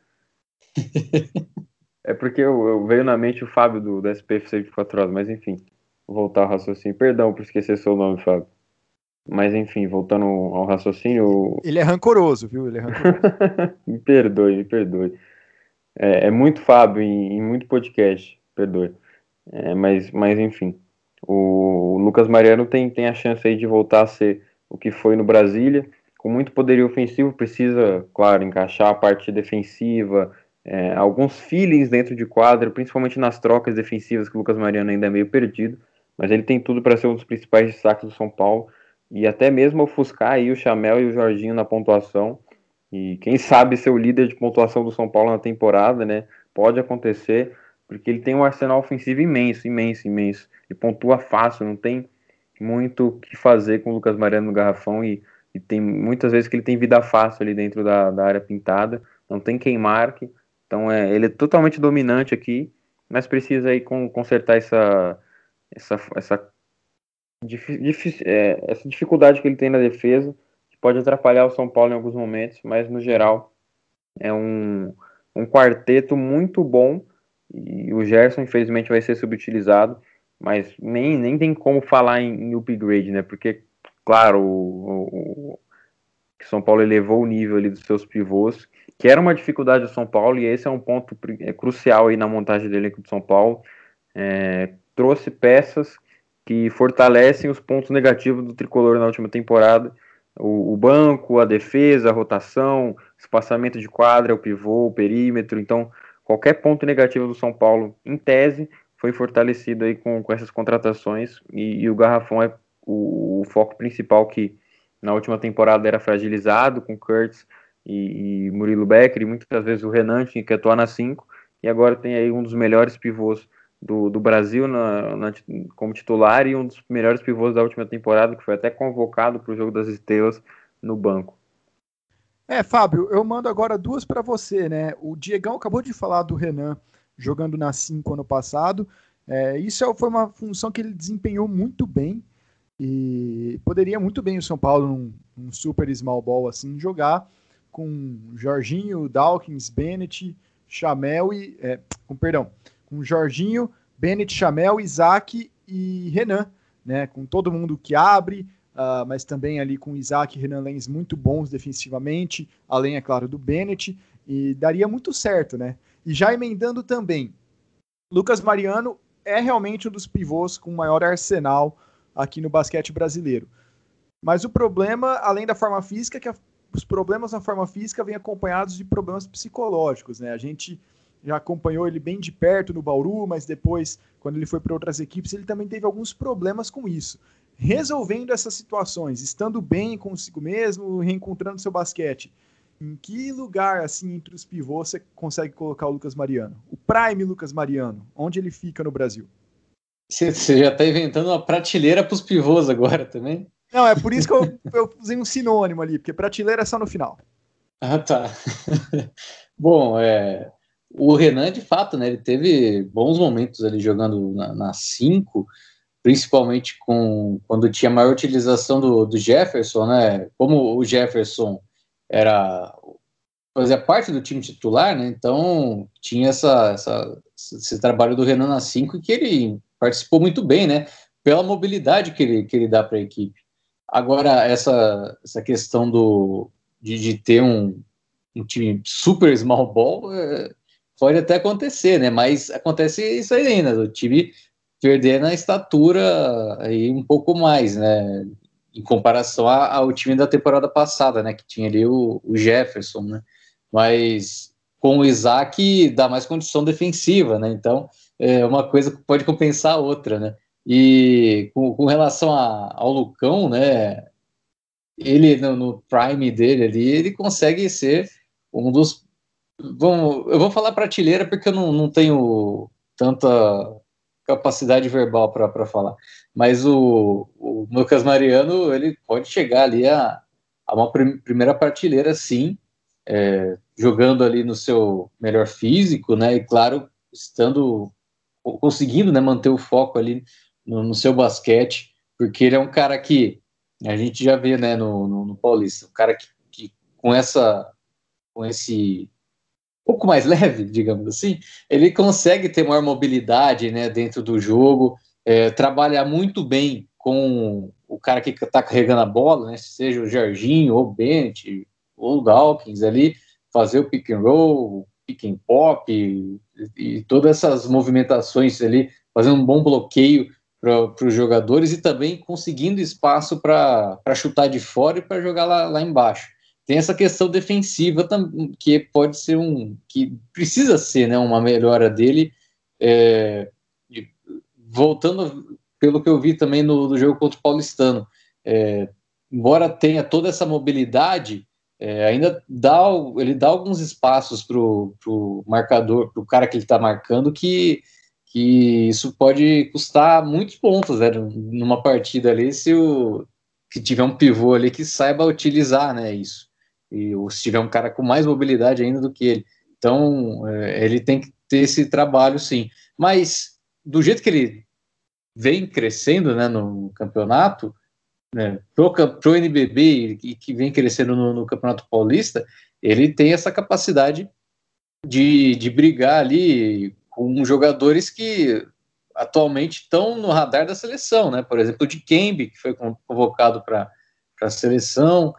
S3: É porque eu veio na mente o Fábio do SPFC 24 horas, mas enfim, vou voltar ao raciocínio. Perdão por esquecer seu nome, Fábio. Mas enfim, voltando ao raciocínio.
S1: Ele é rancoroso, viu? Ele é rancoroso.
S3: Me perdoe. É muito Fábio em muito podcast, perdoe. Mas enfim, o Lucas Mariano tem a chance aí de voltar a ser o que foi no Brasília, com muito poderio ofensivo, precisa, claro, encaixar a parte defensiva, alguns feelings dentro de quadra, principalmente nas trocas defensivas, que o Lucas Mariano ainda é meio perdido, mas ele tem tudo para ser um dos principais destaques do São Paulo, e até mesmo ofuscar aí o Chamel e o Jorginho na pontuação, e quem sabe ser o líder de pontuação do São Paulo na temporada, né? Pode acontecer, porque ele tem um arsenal ofensivo imenso. Ele pontua fácil, não tem muito o que fazer com o Lucas Mariano no garrafão e tem muitas vezes que ele tem vida fácil ali dentro da área pintada, não tem quem marque, então ele é totalmente dominante aqui, mas precisa aí consertar essa dificuldade que ele tem na defesa, que pode atrapalhar o São Paulo em alguns momentos, mas no geral é um quarteto muito bom, e o Gerson infelizmente vai ser subutilizado, mas nem tem como falar em upgrade, né? Porque, claro, o São Paulo elevou o nível ali dos seus pivôs, que era uma dificuldade do São Paulo, e esse é um ponto crucial aí na montagem dele aqui do São Paulo. Trouxe peças que fortalecem os pontos negativos do tricolor na última temporada, o banco, a defesa, a rotação, espaçamento de quadra, o pivô, o perímetro. Então, qualquer ponto negativo do São Paulo, em tese, foi fortalecido aí com essas contratações, e o garrafão é o foco principal, que na última temporada era fragilizado com Kurtz e Murilo Becker, e muitas vezes o Renan tinha que atuar na 5, e agora tem aí um dos melhores pivôs do Brasil como titular, e um dos melhores pivôs da última temporada, que foi até convocado para o Jogo das Estrelas no banco.
S1: Fábio, eu mando agora duas para você, né? O Diegão acabou de falar do Renan jogando na 5 ano passado. Isso foi uma função que ele desempenhou muito bem, e poderia muito bem o São Paulo, num super small ball assim, jogar com Jorginho, Dawkins, Bennett, Chamel com Jorginho, Bennett, Chamel, Isaac e Renan, né? Com todo mundo que abre, mas também ali com Isaac e Renan Lenz muito bons defensivamente, além, é claro, do Bennett, e daria muito certo, né? E já emendando também, Lucas Mariano é realmente um dos pivôs com maior arsenal aqui no basquete brasileiro. Mas o problema, além da forma física, é que os problemas na forma física vêm acompanhados de problemas psicológicos, né? A gente já acompanhou ele bem de perto no Bauru, mas depois, quando ele foi para outras equipes, ele também teve alguns problemas com isso. Resolvendo essas situações, estando bem consigo mesmo, reencontrando seu basquete, em que lugar, assim, entre os pivôs, você consegue colocar o Lucas Mariano? O Prime Lucas Mariano, onde ele fica no Brasil?
S2: Você já está inventando uma prateleira para os pivôs agora também?
S1: Não, é por isso que eu usei um sinônimo ali, porque prateleira é só no final.
S2: Ah, tá. Bom, o Renan, de fato, né, ele teve bons momentos ali jogando na 5, principalmente quando tinha maior utilização do Jefferson, né? Como o Jefferson fazia parte do time titular, né? Então tinha esse trabalho do Renan na 5, e que ele participou muito bem, né? Pela mobilidade que ele dá para a equipe. Agora, essa questão de ter um time super small ball pode até acontecer, né? Mas acontece isso aí ainda, o time perder na estatura aí um pouco mais, né? Em comparação ao time da temporada passada, né? Que tinha ali o Jefferson, né? Mas com o Isaac dá mais condição defensiva, né? Então, uma coisa pode compensar a outra, né? E com relação ao Lucão, né? Ele, no prime dele ali, ele consegue ser um dos... eu vou falar prateleira porque eu não tenho tanta capacidade verbal para falar, mas o Lucas Mariano, ele pode chegar ali a uma primeira prateleira, sim, jogando ali no seu melhor físico, né, e claro, conseguindo, né, manter o foco ali no seu basquete, porque ele é um cara que A gente já vê, né, no Paulista, o cara que com esse pouco mais leve, digamos assim, ele consegue ter maior mobilidade, né, dentro do jogo, trabalhar muito bem com o cara que está carregando a bola, né, seja o Jorginho, ou o Bennett, ou o Dawkins ali, fazer o pick and roll, pick and pop, e todas essas movimentações ali, fazendo um bom bloqueio para os jogadores e também conseguindo espaço para chutar de fora e para jogar lá embaixo. Tem essa questão defensiva também, que pode ser que precisa ser, né, uma melhora dele, voltando pelo que eu vi também no jogo contra o Paulistano, embora tenha toda essa mobilidade, ainda ele dá alguns espaços para o marcador, para o cara que ele está marcando, que isso pode custar muitos pontos, né, numa partida ali, que tiver um pivô ali que saiba utilizar, né, isso. Ou se tiver um cara com mais mobilidade ainda do que ele. Então, ele tem que ter esse trabalho, sim. Mas, do jeito que ele vem crescendo, né, no campeonato, né, pro NBB e que vem crescendo no Campeonato Paulista, ele tem essa capacidade de brigar ali com jogadores que atualmente estão no radar da seleção, né? Por exemplo, o Dikembe, que foi convocado para a seleção.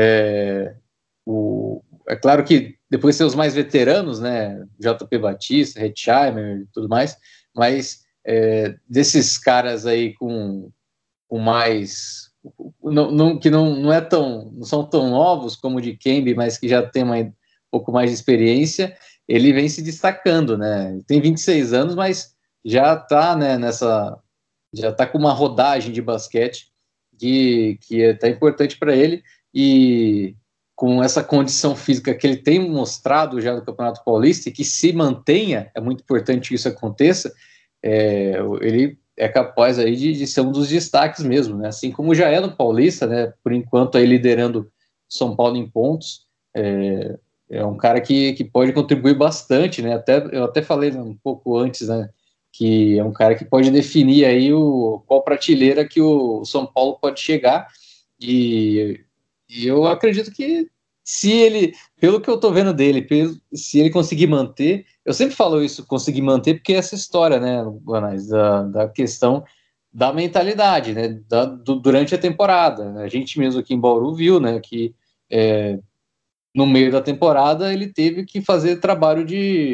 S2: É claro que depois tem os mais veteranos, né? JP Batista, Hetzheimer e tudo mais, mas desses caras aí com mais. Que não são tão novos como o Dikembe, mas que já tem um pouco mais de experiência, ele vem se destacando, né? Tem 26 anos, mas já está, né, já está com uma rodagem de basquete que tá importante para ele, e com essa condição física que ele tem mostrado já no Campeonato Paulista e que se mantenha, é muito importante que isso aconteça, ele é capaz aí de ser um dos destaques mesmo, né? Assim como já é no Paulista, né? Por enquanto aí liderando São Paulo em pontos, é um cara que pode contribuir bastante, né? Eu até falei um pouco antes, né? Que é um cara que pode definir aí qual prateleira que o São Paulo pode chegar, e eu acredito que pelo que eu tô vendo dele, se ele conseguir manter, eu sempre falo isso, conseguir manter, porque essa história, né, Guanais, da questão da mentalidade, né, durante a temporada. A gente mesmo aqui em Bauru viu, né, que no meio da temporada ele teve que fazer trabalho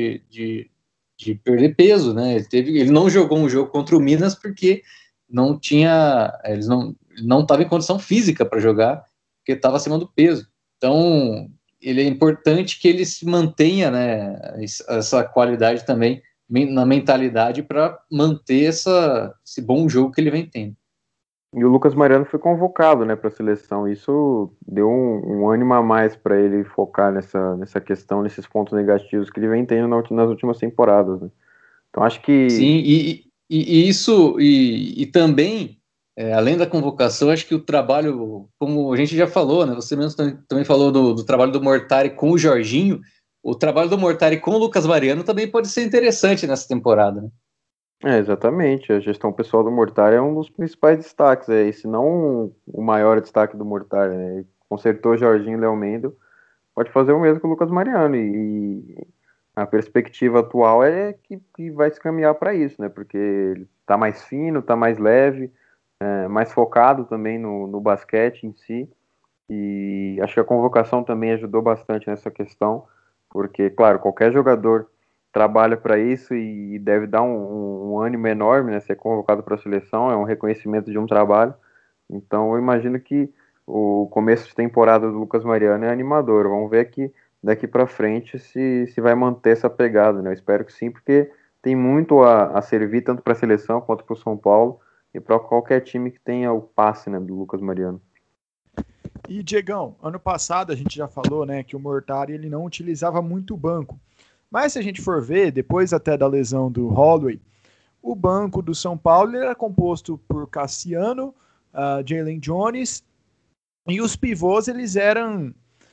S2: de perder peso, né? Ele não jogou um jogo contra o Minas porque não tinha, não estava em condição física para jogar, porque estava acima do peso. Então, ele é importante que ele se mantenha, né, essa qualidade também na mentalidade para manter esse bom jogo que ele vem tendo.
S3: E o Lucas Mariano foi convocado, né, para a seleção. Isso deu um ânimo a mais para ele focar nessa questão, nesses pontos negativos que ele vem tendo nas últimas temporadas, né? Então acho que
S2: sim, e isso e também, além da convocação, acho que o trabalho, como a gente já falou, né? Você mesmo também falou do trabalho do Mortari com o Jorginho. O trabalho do Mortari com o Lucas Mariano também pode ser interessante nessa temporada, né?
S3: exatamente, a gestão pessoal do Mortari é um dos principais destaques, se não o maior destaque do Mortari, né? Ele consertou Jorginho e Léo Mendo, pode fazer o mesmo com o Lucas Mariano, e a perspectiva atual é que vai se caminhar para isso, né? Porque ele tá mais fino, tá mais leve, mais focado também no basquete em si, e acho que a convocação também ajudou bastante nessa questão, porque, claro, qualquer jogador trabalha para isso e deve dar um ânimo enorme, né? Ser convocado para a seleção é um reconhecimento de um trabalho. Então, eu imagino que o começo de temporada do Lucas Mariano é animador. Vamos ver aqui daqui para frente se vai manter essa pegada, né? Eu espero que sim, porque tem muito a servir tanto para a seleção quanto para o São Paulo e para qualquer time que tenha o passe, né, do Lucas Mariano.
S1: E, Diegão, ano passado a gente já falou, né, que o Mortari ele não utilizava muito o banco. Mas se a gente for ver, depois até da lesão do Holloway, o banco do São Paulo era composto por Cassiano, Jalen Jones, e os pivôs eles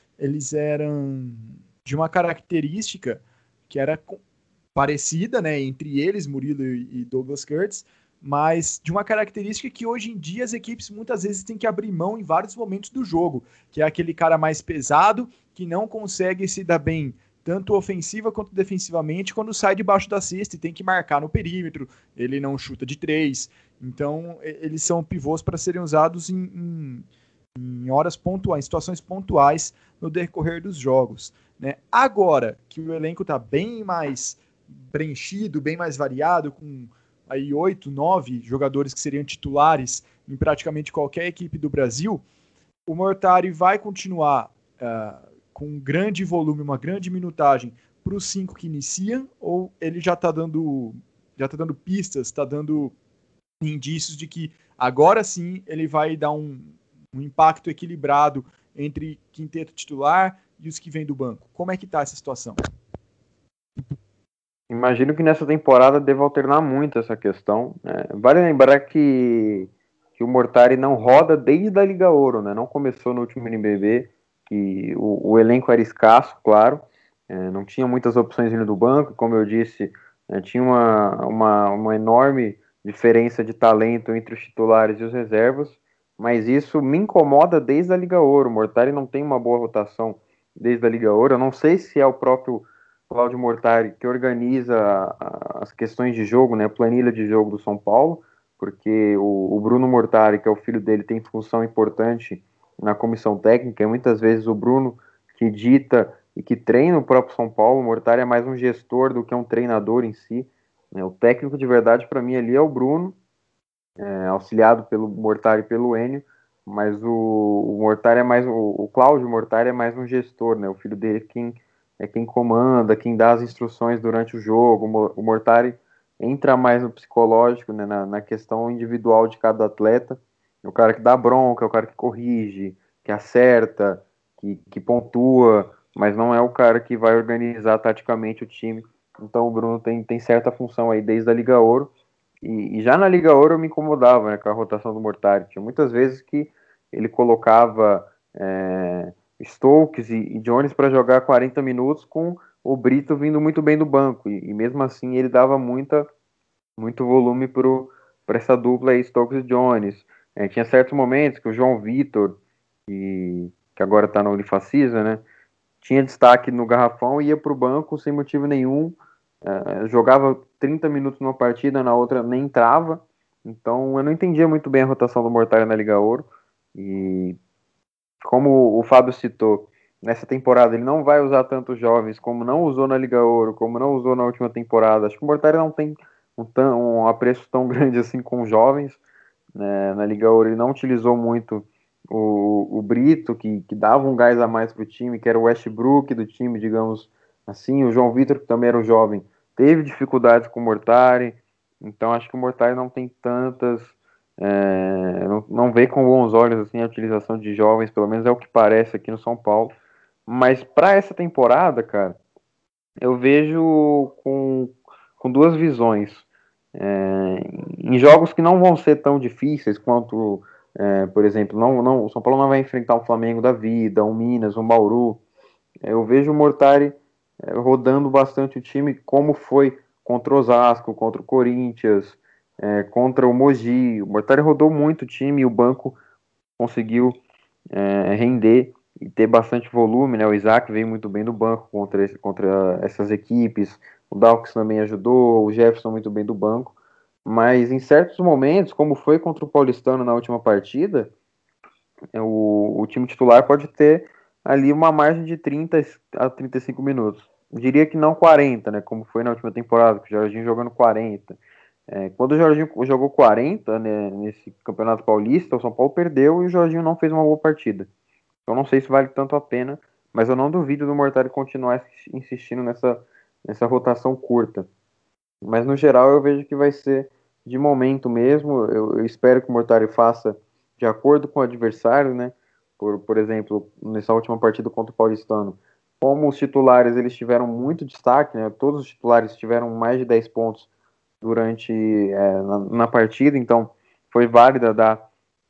S1: eram de uma característica que era parecida, né, entre eles, Murilo e Douglas Kurtz, mas de uma característica que hoje em dia as equipes muitas vezes têm que abrir mão em vários momentos do jogo, que é aquele cara mais pesado, que não consegue se dar bem tanto ofensiva quanto defensivamente quando sai debaixo da cesta e tem que marcar no perímetro, ele não chuta de 3, então eles são pivôs para serem usados em horas pontuais, em situações pontuais no decorrer dos jogos, né? Agora que o elenco está bem mais preenchido, bem mais variado, com aí 8, 9 jogadores que seriam titulares em praticamente qualquer equipe do Brasil, o Mortari vai continuar com um grande volume, uma grande minutagem para os 5 que iniciam, ou ele já está dando pistas, está dando indícios de que agora sim ele vai dar um impacto equilibrado entre quinteto titular e os que vêm do banco. Como é que está essa situação?
S3: Imagino que nessa temporada deva alternar muito essa questão. Vale lembrar que o Mortari não roda desde a Liga Ouro, né? Não começou no último NBB, que o elenco era escasso, claro, não tinha muitas opções vindo do banco, como eu disse, tinha uma enorme diferença de talento entre os titulares e os reservas, mas isso me incomoda desde a Liga Ouro. O Mortari não tem uma boa rotação desde a Liga Ouro. Eu não sei se é o próprio Cláudio Mortari que organiza as questões de jogo, né, a planilha de jogo do São Paulo, porque o Bruno Mortari, que é o filho dele, tem função importante na comissão técnica, e muitas vezes o Bruno que dita e que treina o próprio São Paulo. O Mortari é mais um gestor do que um treinador em si, né? O técnico de verdade para mim ali é o Bruno, auxiliado pelo Mortari e pelo Enio, mas o Mortari é mais, o Cláudio Mortari é mais um gestor, né? O filho dele quem comanda, quem dá as instruções durante o jogo. O Mortari entra mais no psicológico, né, na questão individual de cada atleta. É o cara que dá bronca, é o cara que corrige, que acerta, que pontua, mas não é o cara que vai organizar taticamente o time. Então o Bruno tem certa função aí desde a Liga Ouro, e já na Liga Ouro eu me incomodava, né, com a rotação do Mortari. Tinha muitas vezes que ele colocava Stokes e Jones para jogar 40 minutos com o Brito vindo muito bem do banco, e mesmo assim ele dava muito volume para essa dupla aí, Stokes e Jones. Tinha certos momentos que o João Vitor, que agora está na Unifacisa, né, tinha destaque no garrafão e ia para o banco sem motivo nenhum, jogava 30 minutos numa partida, na outra nem entrava. Então eu não entendia muito bem a rotação do Mortari na Liga Ouro, e como o Fábio citou, nessa temporada ele não vai usar tantos jovens como não usou na Liga Ouro, como não usou na última temporada. Acho que o Mortari não tem um apreço tão grande assim com os jovens, né? Na Liga Ouro ele não utilizou muito o Brito, que dava um gás a mais para o time, que era o Westbrook do time, digamos assim. O João Vitor, que também era um jovem, teve dificuldades com o Mortari. Então acho que o Mortari não tem tantas... não vê com bons olhos assim, a utilização de jovens, pelo menos é o que parece aqui no São Paulo. Mas para essa temporada, cara, eu vejo com duas visões. Em jogos que não vão ser tão difíceis quanto, por exemplo, o São Paulo não vai enfrentar um Flamengo da vida, um Minas, um Bauru. Eu vejo o Mortari rodando bastante o time, como foi contra o Osasco, contra o Corinthians, contra o Mogi. O Mortari rodou muito o time e o banco conseguiu render e ter bastante volume, né? O Isaac veio muito bem do banco contra essas equipes, o Dawkins também ajudou, o Jefferson muito bem do banco, mas em certos momentos, como foi contra o Paulistano na última partida, o time titular pode ter ali uma margem de 30 a 35 minutos. Diria que não 40, né, como foi na última temporada, com o Jorginho jogando 40. Quando o Jorginho jogou 40, né, nesse Campeonato Paulista, o São Paulo perdeu e o Jorginho não fez uma boa partida. Então não sei se vale tanto a pena, mas eu não duvido do Mortari continuar insistindo nessa rotação curta. Mas no geral eu vejo que vai ser de momento mesmo. Eu espero que o Mortari faça de acordo com o adversário, né? Por exemplo, nessa última partida contra o Paulistano, como os titulares eles tiveram muito destaque, né? Todos os titulares tiveram mais de 10 pontos durante na partida, então foi válido dar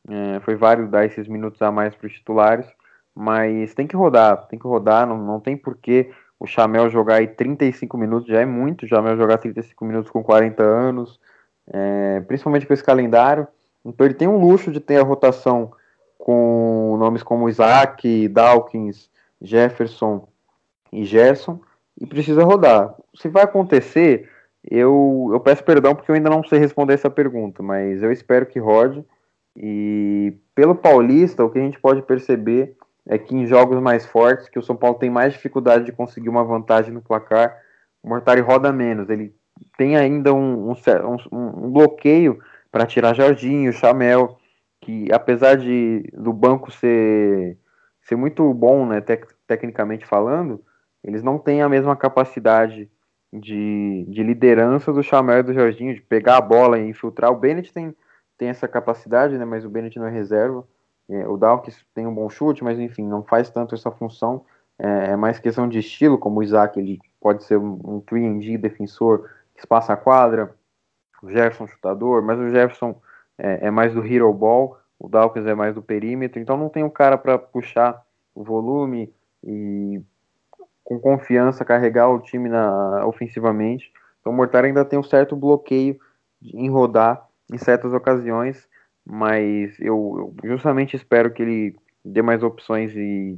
S3: esses minutos a mais para os titulares, mas tem que rodar, não tem porquê o Chamel jogar aí 35 minutos, já é muito, o Chamel jogar 35 minutos com 40 anos, principalmente com esse calendário. Então ele tem um luxo de ter a rotação com nomes como Isaac, Dawkins, Jefferson e Gerson, e precisa rodar. Se vai acontecer, eu peço perdão porque eu ainda não sei responder essa pergunta, mas eu espero que rode. E pelo Paulista, o que a gente pode perceber é que em jogos mais fortes, que o São Paulo tem mais dificuldade de conseguir uma vantagem no placar, o Mortari roda menos. Ele tem ainda um bloqueio para tirar Jorginho, Chamel, que apesar do banco ser muito bom, né, tecnicamente falando, eles não têm a mesma capacidade de liderança do Chamel e do Jorginho, de pegar a bola e infiltrar. O Bennett tem essa capacidade, né, mas o Bennett não é reserva. O Dawkins tem um bom chute, mas enfim, não faz tanto essa função. É mais questão de estilo, como o Isaac, ele pode ser um 3&D defensor que espaça a quadra, o Jefferson chutador, mas o Jefferson é mais do hero ball, o Dawkins é mais do perímetro, então não tem um cara para puxar o volume e com confiança carregar o time ofensivamente. Então o Mortari ainda tem um certo bloqueio em rodar em certas ocasiões, mas eu justamente espero que ele dê mais opções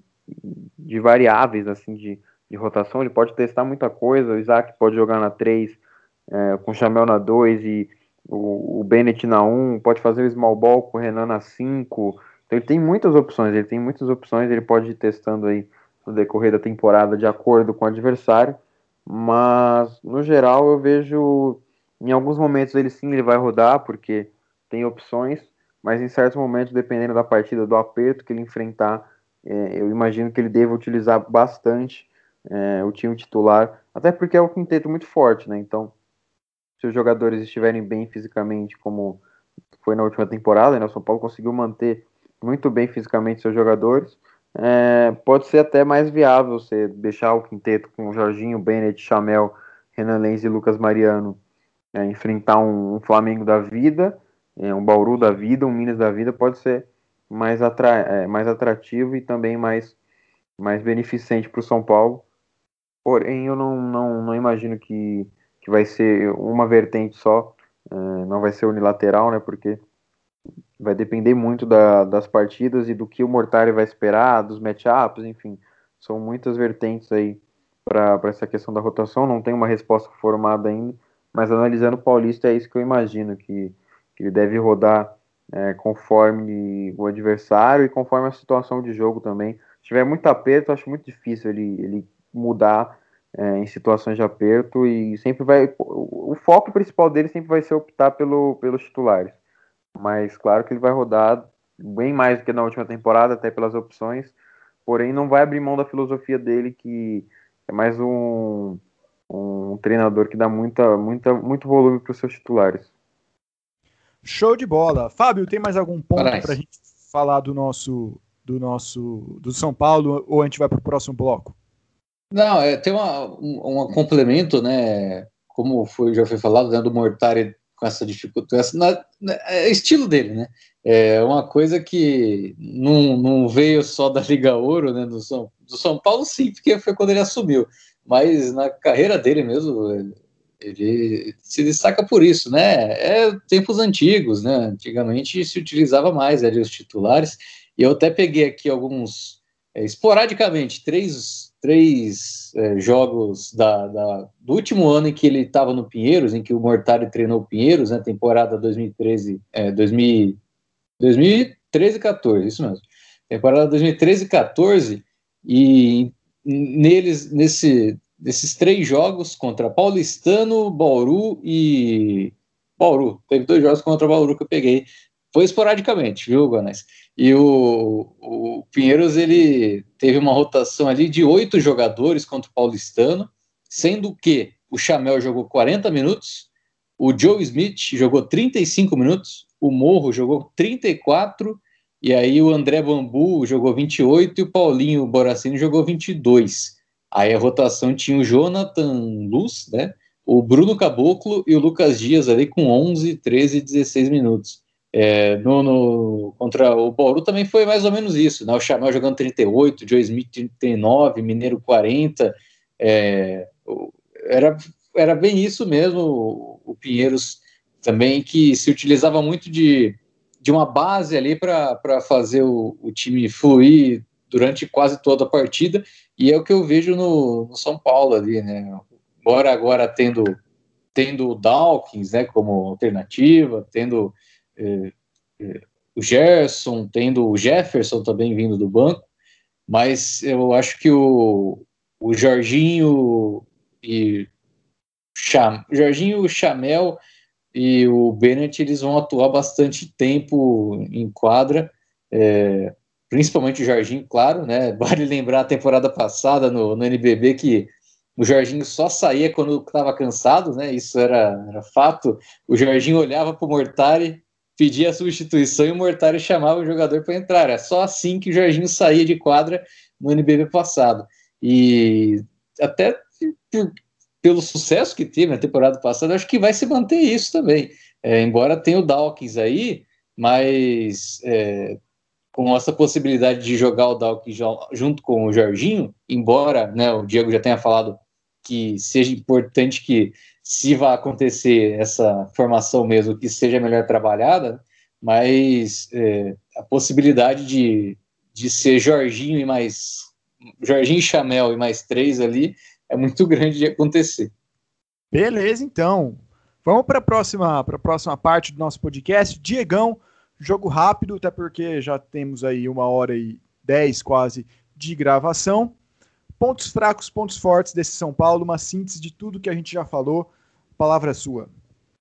S3: de variáveis assim de rotação. Ele pode testar muita coisa, o Isaac pode jogar na 3, com o Chamel na 2 e o Bennett na 1, pode fazer o small ball com o Renan na 5. Então ele tem muitas opções, ele pode ir testando aí no decorrer da temporada de acordo com o adversário, mas no geral eu vejo em alguns momentos ele vai rodar porque tem opções, mas em certos momentos, dependendo da partida, do aperto que ele enfrentar, eu imagino que ele deva utilizar bastante o time titular, até porque é um quinteto muito forte, né? Então, se os jogadores estiverem bem fisicamente, como foi na última temporada, né? O São Paulo conseguiu manter muito bem fisicamente seus jogadores. Pode ser até mais viável você deixar o quinteto com o Jorginho, Bennett, Chamel, Renan Lenz e Lucas Mariano enfrentar um Flamengo da vida, um Bauru da vida, um Minas da vida, pode ser mais atrativo e também mais beneficente para o São Paulo. Porém, eu não imagino que vai ser uma vertente só, não vai ser unilateral, né? Porque vai depender muito das partidas e do que o Mortari vai esperar, dos matchups, enfim. São muitas vertentes aí para essa questão da rotação. Não tem uma resposta formada ainda, mas analisando o Paulista é isso que eu imagino, que ele deve rodar conforme o adversário e conforme a situação de jogo também. Se tiver muito aperto, eu acho muito difícil ele mudar em situações de aperto e sempre vai... O foco principal dele sempre vai ser optar pelos titulares. Mas claro que ele vai rodar bem mais do que na última temporada, até pelas opções, porém não vai abrir mão da filosofia dele, que é mais um treinador que dá muito volume para os seus titulares.
S1: Show de bola. Fábio, tem mais algum ponto para a gente falar do São Paulo, ou a gente vai para o próximo bloco?
S2: Não, tem um complemento, né? Como já foi falado, né, do Mortari com essa dificuldade, é estilo dele, né? É uma coisa que não veio só da Liga Ouro, né? Do São Paulo, sim, porque foi quando ele assumiu, mas na carreira dele mesmo, ele se destaca por isso, né? Tempos antigos, né? Antigamente se utilizava mais ali os titulares, e eu até peguei aqui alguns, esporadicamente, três jogos do último ano em que ele estava no Pinheiros, em que o Mortari treinou o Pinheiros, né, temporada 2013-14, isso mesmo, temporada 2013-14, e nesses 3 jogos contra Paulistano, Bauru, teve 2 jogos contra Bauru que eu peguei, foi esporadicamente, viu, Guanais? E o Pinheiros, ele teve uma rotação ali de 8 jogadores contra o Paulistano, sendo que o Chamel jogou 40 minutos, o Joe Smith jogou 35 minutos, o Morro jogou 34, e aí o André Bambu jogou 28 e o Paulinho Boracini jogou 22. Aí a rotação tinha o Jonathan Luz, né, o Bruno Caboclo e o Lucas Dias ali com 11, 13 e 16 minutos. Contra o Bauru também foi mais ou menos isso, né? O Chamel jogando 38, o Joe Smith 39, Mineiro 40, era bem isso mesmo. O Pinheiros também que se utilizava muito de uma base ali para fazer o time fluir durante quase toda a partida, e é o que eu vejo no São Paulo ali, né? Embora agora tendo o Dawkins, né, como alternativa, tendo o Gerson, tendo o Jefferson também vindo do banco, mas eu acho que o Jorginho e Jorginho, o Chamel e o Bennett, eles vão atuar bastante tempo em quadra, principalmente o Jorginho, claro, né? Vale lembrar a temporada passada no NBB que o Jorginho só saía quando estava cansado, né? Isso era fato. O Jorginho olhava para o Mortari, pedia a substituição e o Mortari chamava o jogador para entrar. É só assim que o Jorginho saía de quadra no NBB passado. E até pelo sucesso que teve na temporada passada, acho que vai se manter isso também. Embora tenha o Dawkins aí, mas com essa possibilidade de jogar o Dawkins junto com o Jorginho, embora, né, o Diego já tenha falado que seja importante que, se vai acontecer essa formação mesmo, que seja melhor trabalhada, mas a possibilidade de ser Jorginho e Chamel e mais 3 ali é muito grande de acontecer.
S1: Beleza, então. Vamos para a próxima parte do nosso podcast. Diegão, jogo rápido, até porque já temos aí 1h10 quase de gravação. Pontos fracos, pontos fortes desse São Paulo, uma síntese de tudo que a gente já falou. A palavra é sua.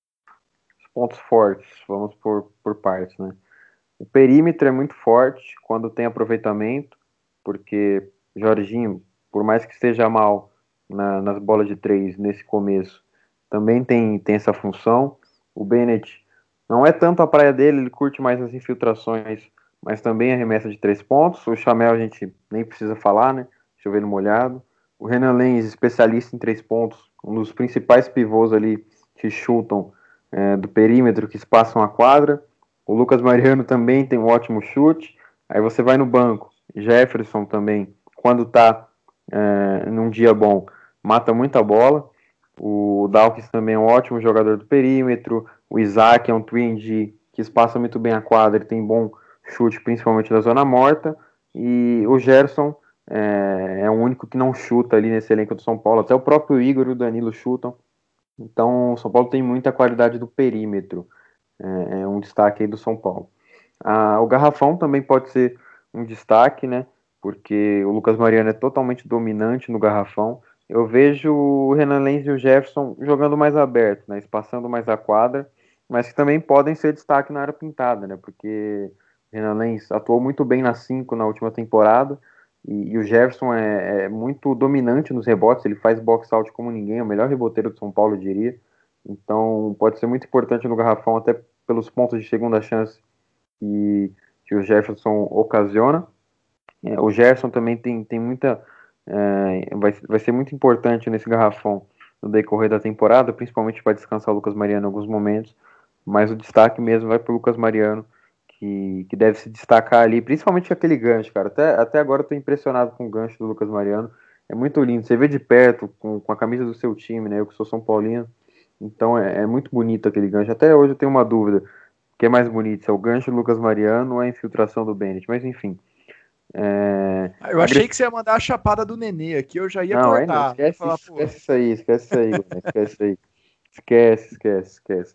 S3: Pontos fortes, vamos por partes, né? O perímetro é muito forte quando tem aproveitamento, porque Jorginho, por mais que esteja mal nas bolas de 3 nesse começo, também tem essa função. O Bennett não é tanto a praia dele, ele curte mais as infiltrações, mas também arremessa de 3 pontos. O Chamel a gente nem precisa falar, né? Chovendo molhado. O Renan Lenz, especialista em 3 pontos, um dos principais pivôs ali que chutam do perímetro, que espaçam a quadra. O Lucas Mariano também tem um ótimo chute. Aí você vai no banco. Jefferson também, quando tá num dia bom, mata muita bola. O Dawkins também é um ótimo jogador do perímetro. O Isaac é um 3&D que espaça muito bem a quadra. Ele tem bom chute, principalmente na zona morta. E o Gerson é o único que não chuta ali nesse elenco do São Paulo. Até o próprio Igor e o Danilo chutam. Então, o São Paulo tem muita qualidade do perímetro. É um destaque aí do São Paulo. O Garrafão também pode ser um destaque, né? Porque o Lucas Mariano é totalmente dominante no Garrafão. Eu vejo o Renan Lenz e o Jefferson jogando mais aberto, né? Espaçando mais a quadra, mas que também podem ser destaque na área pintada, né? Porque o Renan Lenz atuou muito bem na 5 na última temporada e o Jefferson é muito dominante nos rebotes, ele faz box out como ninguém, é o melhor reboteiro do São Paulo, eu diria. Então pode ser muito importante no Garrafão, até pelos pontos de segunda chance que o Jefferson ocasiona. O Gerson também tem muita... vai ser muito importante nesse Garrafão no decorrer da temporada, principalmente para descansar o Lucas Mariano em alguns momentos, mas o destaque mesmo vai para o Lucas Mariano, que deve se destacar ali, principalmente aquele gancho, cara. Até agora eu tô impressionado com o gancho do Lucas Mariano. É muito lindo. Você vê de perto, com a camisa do seu time, né? Eu que sou São Paulino. Então é muito bonito aquele gancho. Até hoje eu tenho uma dúvida. O que é mais bonito? Se é o gancho do Lucas Mariano ou a infiltração do Bennett? Mas enfim.
S1: Eu achei que você ia mandar a chapada do Nenê aqui, eu já ia
S3: não,
S1: cortar.
S3: Não, esquece isso aí, esquece isso aí. Esquece.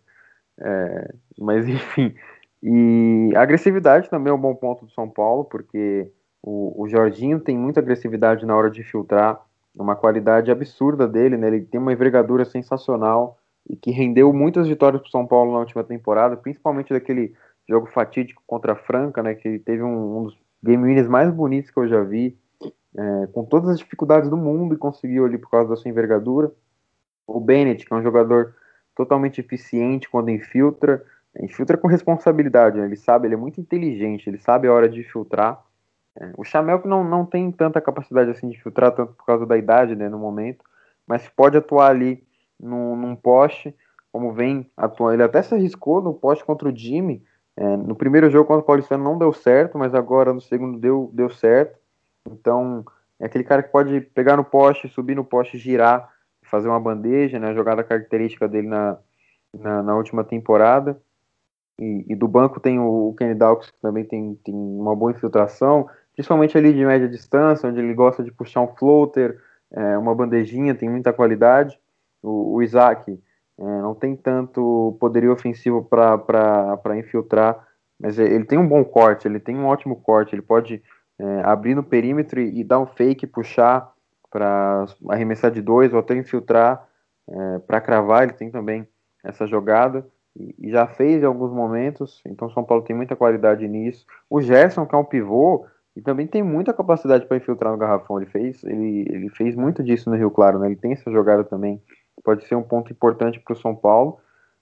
S3: Mas enfim. E a agressividade também é um bom ponto do São Paulo, porque o Jorginho tem muita agressividade na hora de filtrar, uma qualidade absurda dele, né? Ele tem uma envergadura sensacional e que rendeu muitas vitórias para o São Paulo na última temporada, principalmente daquele jogo fatídico contra a Franca, né? Que teve um dos game winners mais bonitos que eu já vi, com todas as dificuldades do mundo e conseguiu ali por causa da sua envergadura. O Bennett, que é um jogador totalmente eficiente quando infiltra com responsabilidade, né? Ele é muito inteligente, ele sabe a hora de filtrar. O Chamel que não tem tanta capacidade assim de filtrar, tanto por causa da idade, né, no momento, mas pode atuar ali num poste, como vem atuando. Ele até se arriscou no poste contra o Jimmy. No primeiro jogo contra o Paulistano não deu certo, mas agora no segundo deu certo. Então, é aquele cara que pode pegar no poste, subir no poste, girar, fazer uma bandeja, né? A jogada característica dele na última temporada. E do banco tem o Kenny Dawkins, que também tem uma boa infiltração, principalmente ali de média distância, onde ele gosta de puxar um floater, uma bandejinha, tem muita qualidade. O Isaac não tem tanto poderio ofensivo para infiltrar, mas ele tem um bom corte, ele tem um ótimo corte, ele pode abrir no perímetro e dar um fake, puxar para arremessar de dois ou até infiltrar para cravar, ele tem também essa jogada e já fez em alguns momentos, então São Paulo tem muita qualidade nisso. O Gerson, que é um pivô, e também tem muita capacidade para infiltrar no garrafão. Ele fez muito disso no Rio Claro, né? Ele tem essa jogada também. Pode ser um ponto importante para o São Paulo.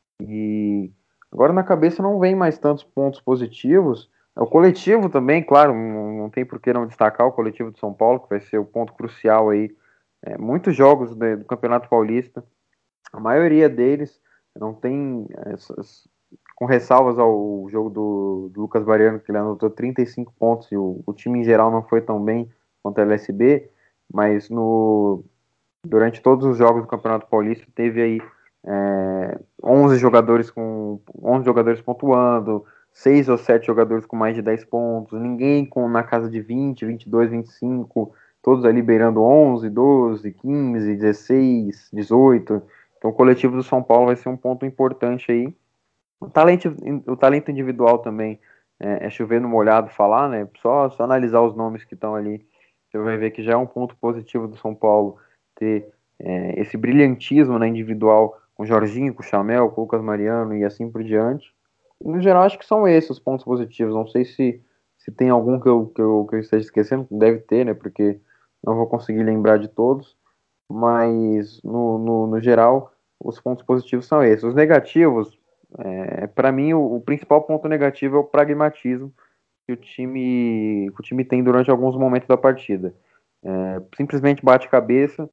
S3: E agora na cabeça não vem mais tantos pontos positivos. O coletivo também, claro, não tem por que não destacar o coletivo de São Paulo, que vai ser o ponto crucial aí. Muitos jogos do Campeonato Paulista, a maioria deles não tem com ressalvas ao jogo do Lucas Mariano, que ele anotou 35 pontos e o time em geral não foi tão bem contra a LSB, mas durante todos os jogos do Campeonato Paulista teve aí 11 jogadores pontuando, 6 ou 7 jogadores com mais de 10 pontos, ninguém na casa de 20, 22, 25, todos ali beirando 11, 12, 15, 16, 18. Então o coletivo do São Paulo vai ser um ponto importante aí. O talento individual também é chover no molhado falar, né? Só analisar os nomes que estão ali, você vai ver que já é um ponto positivo do São Paulo ter esse brilhantismo na individual com o Jorginho, com o Chamel, com o Lucas Mariano e assim por diante. No geral, acho que são esses os pontos positivos. Não sei se tem algum que eu esteja esquecendo, deve ter, né? Porque não vou conseguir lembrar de todos, mas no geral, os pontos positivos são esses. Os negativos, para mim, o principal ponto negativo é o pragmatismo que o time tem durante alguns momentos da partida. Simplesmente bate cabeça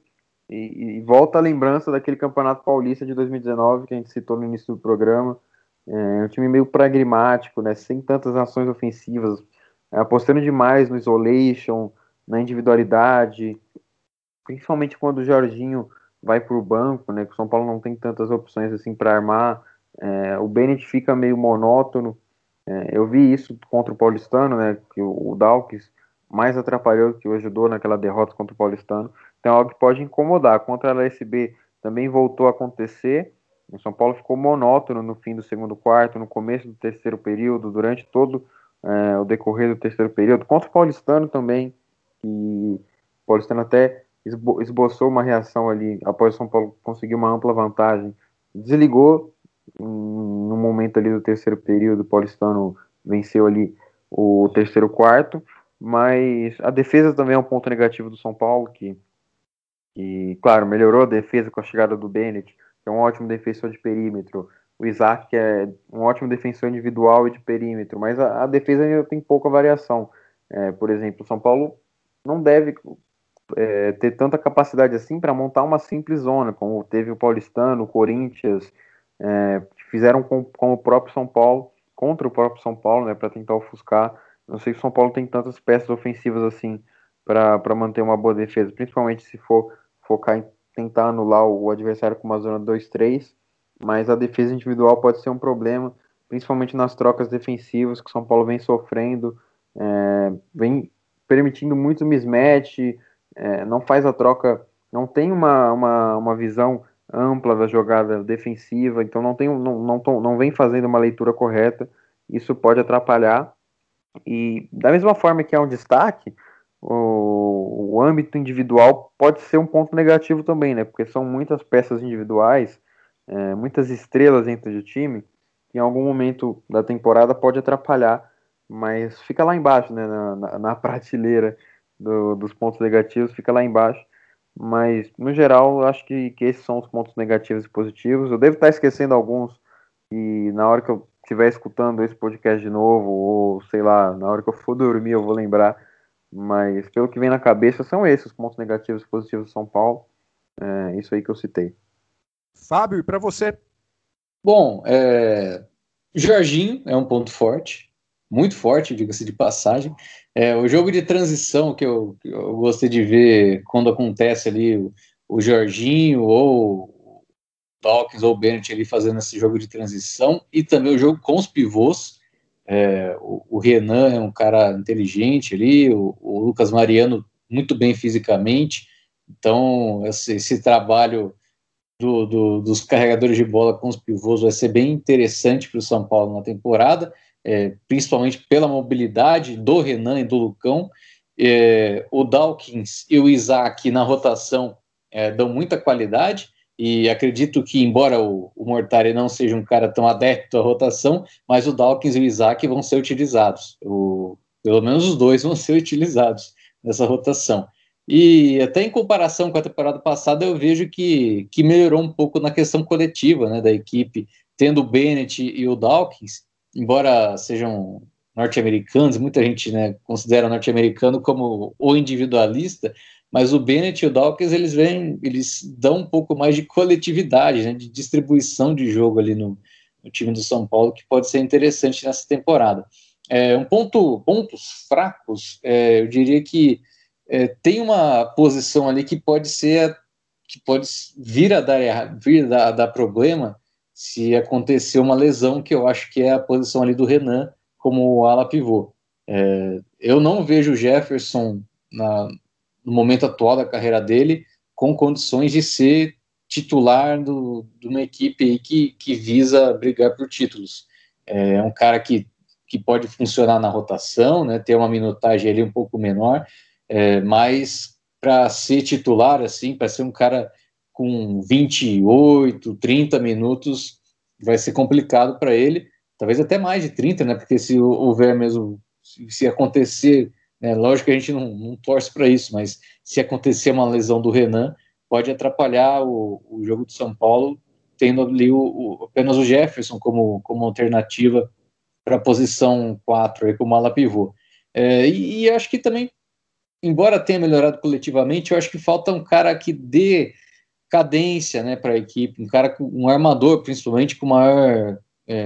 S3: e volta a lembrança daquele Campeonato Paulista de 2019 que a gente citou no início do programa. Um time meio pragmático, né, sem tantas ações ofensivas, apostando demais no isolation, na individualidade, principalmente quando o Jorginho vai para o banco, né, que o São Paulo não tem tantas opções assim para armar. O Bennett fica meio monótono. Eu vi isso contra o Paulistano, né, que o Dawkins mais atrapalhou que o ajudou naquela derrota contra o Paulistano. Então é algo que pode incomodar. Contra a LSB também voltou a acontecer. O São Paulo ficou monótono no fim do segundo quarto, no começo do terceiro período, durante todo o decorrer do terceiro período. Contra o Paulistano também, que o Paulistano até esboçou uma reação ali após o São Paulo conseguir uma ampla vantagem. Desligou no momento ali do terceiro período, o Paulistano venceu ali o terceiro quarto, mas a defesa também é um ponto negativo do São Paulo, que claro, melhorou a defesa com a chegada do Bennett, que é um ótimo defensor de perímetro, o Isaac, que é um ótimo defensor individual e de perímetro, mas a defesa ainda tem pouca variação. Por exemplo, o São Paulo não deve ter tanta capacidade assim para montar uma simples zona, como teve o Paulistano, o Corinthians, fizeram com o próprio São Paulo, contra o próprio São Paulo, né, para tentar ofuscar. Não sei se o São Paulo tem tantas peças ofensivas assim para manter uma boa defesa, principalmente se for focar em tentar anular o adversário com uma zona 2-3, mas a defesa individual pode ser um problema, principalmente nas trocas defensivas que o São Paulo vem sofrendo, vem permitindo muito mismatch, não faz a troca, não tem uma visão ampla da jogada defensiva, então não vem fazendo uma leitura correta, isso pode atrapalhar. E da mesma forma que é um destaque, o âmbito individual pode ser um ponto negativo também, né? Porque são muitas peças individuais, muitas estrelas dentro do time, que em algum momento da temporada pode atrapalhar, mas fica lá embaixo, né? Na prateleira dos pontos negativos, fica lá embaixo. Mas, no geral, eu acho que esses são os pontos negativos e positivos. Eu devo estar esquecendo alguns, e na hora que eu estiver escutando esse podcast de novo, ou sei lá, na hora que eu for dormir, eu vou lembrar. Mas, pelo que vem na cabeça, são esses os pontos negativos e positivos do São Paulo. Isso aí que eu citei.
S1: Fábio, e para você?
S2: Bom, Jorginho é um ponto forte, muito forte, diga-se de passagem. O jogo de transição que eu gostei de ver quando acontece ali o Jorginho ou Dawkins ou o Bennett ali fazendo esse jogo de transição, e também o jogo com os pivôs. O Renan é um cara inteligente ali, o Lucas Mariano muito bem fisicamente, então esse trabalho dos carregadores de bola com os pivôs vai ser bem interessante para o São Paulo na temporada, principalmente pela mobilidade do Renan e do Lucão. O Dawkins e o Isaac na rotação dão muita qualidade, e acredito que, embora o Mortari não seja um cara tão adepto à rotação, mas o Dawkins e o Isaac vão ser utilizados. Pelo menos os dois vão ser utilizados nessa rotação. E até em comparação com a temporada passada, eu vejo que melhorou um pouco na questão coletiva, né, da equipe, tendo o Bennett e o Dawkins, embora sejam norte-americanos, muita gente, né, considera norte-americano como o individualista, mas o Bennett e o Dawkins, eles dão um pouco mais de coletividade, né, de distribuição de jogo ali no time do São Paulo, que pode ser interessante nessa temporada. Pontos fracos, eu diria que tem uma posição ali que pode vir a dar problema se acontecer uma lesão, que eu acho que é a posição ali do Renan como ala pivô. Eu não vejo o Jefferson no momento atual da carreira dele com condições de ser titular de uma equipe aí que visa brigar por títulos. É um cara que pode funcionar na rotação, né, ter uma minutagem ali um pouco menor, mas para ser titular, assim, para ser um cara com 28, 30 minutos, vai ser complicado para ele, talvez até mais de 30, né, porque se houver mesmo, se acontecer, né, lógico que a gente não torce para isso, mas se acontecer uma lesão do Renan, pode atrapalhar o jogo do São Paulo, tendo ali apenas o Jefferson como alternativa para a posição 4, aí, como ala pivô. E acho que também, embora tenha melhorado coletivamente, eu acho que falta um cara que dê cadência, né, para a equipe, um armador, principalmente, com maior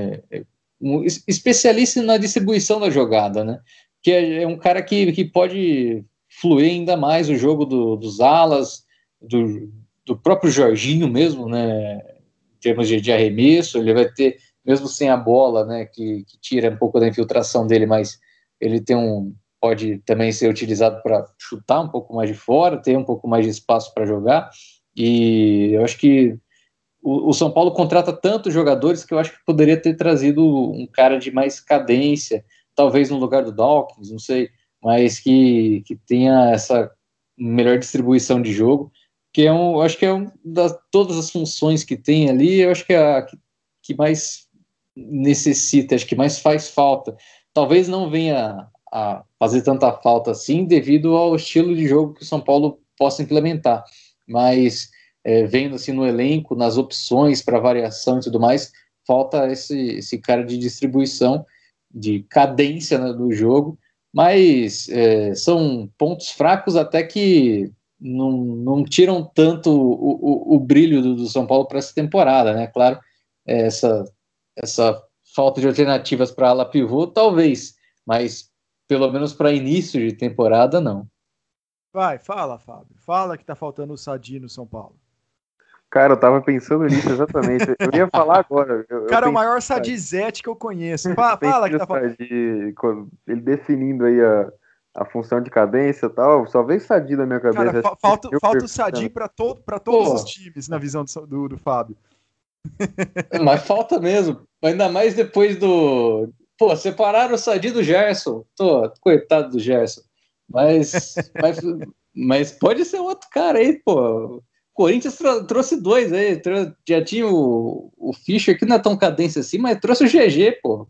S2: um especialista na distribuição da jogada, né, que é um cara que pode fluir ainda mais o jogo dos alas, do próprio Jorginho mesmo, né, em termos de arremesso. Ele vai ter, mesmo sem a bola, né, que tira um pouco da infiltração dele, mas ele pode também ser utilizado para chutar um pouco mais de fora, ter um pouco mais de espaço para jogar. E eu acho que o São Paulo contrata tantos jogadores que eu acho que poderia ter trazido um cara de mais cadência, talvez no lugar do Dawkins, não sei, mas que tenha essa melhor distribuição de jogo, que eu acho que todas as funções que tem ali, eu acho que é a que mais necessita, acho que mais faz falta. Talvez não venha a fazer tanta falta assim, devido ao estilo de jogo que o São Paulo possa implementar, mas vendo assim no elenco, nas opções para variação e tudo mais, falta esse cara de distribuição, de cadência, né, do jogo, mas são pontos fracos até que não tiram tanto o brilho do São Paulo para essa temporada, né? Claro, essa falta de alternativas para ala pivô, talvez, mas pelo menos para início de temporada, não.
S1: Vai, fala, Fábio. Fala que tá faltando o Sadi no São Paulo.
S3: Cara, eu tava pensando nisso exatamente. Eu ia falar agora.
S1: Cara, é o maior Sadizete que eu conheço. Fala que tá faltando.
S3: Ele definindo aí a função de cadência e tal, só vem Sadi na minha cabeça.
S1: Cara, falta o Sadi para todos os times, na visão do Fábio.
S2: Mas falta mesmo. Ainda mais depois do... Pô, separaram o Sadi do Gerson. Coitado do Gerson. Mas pode ser outro cara aí, pô. Corinthians trouxe dois aí. Já tinha o Fischer, que não é tão cadência assim, mas trouxe o GG, pô.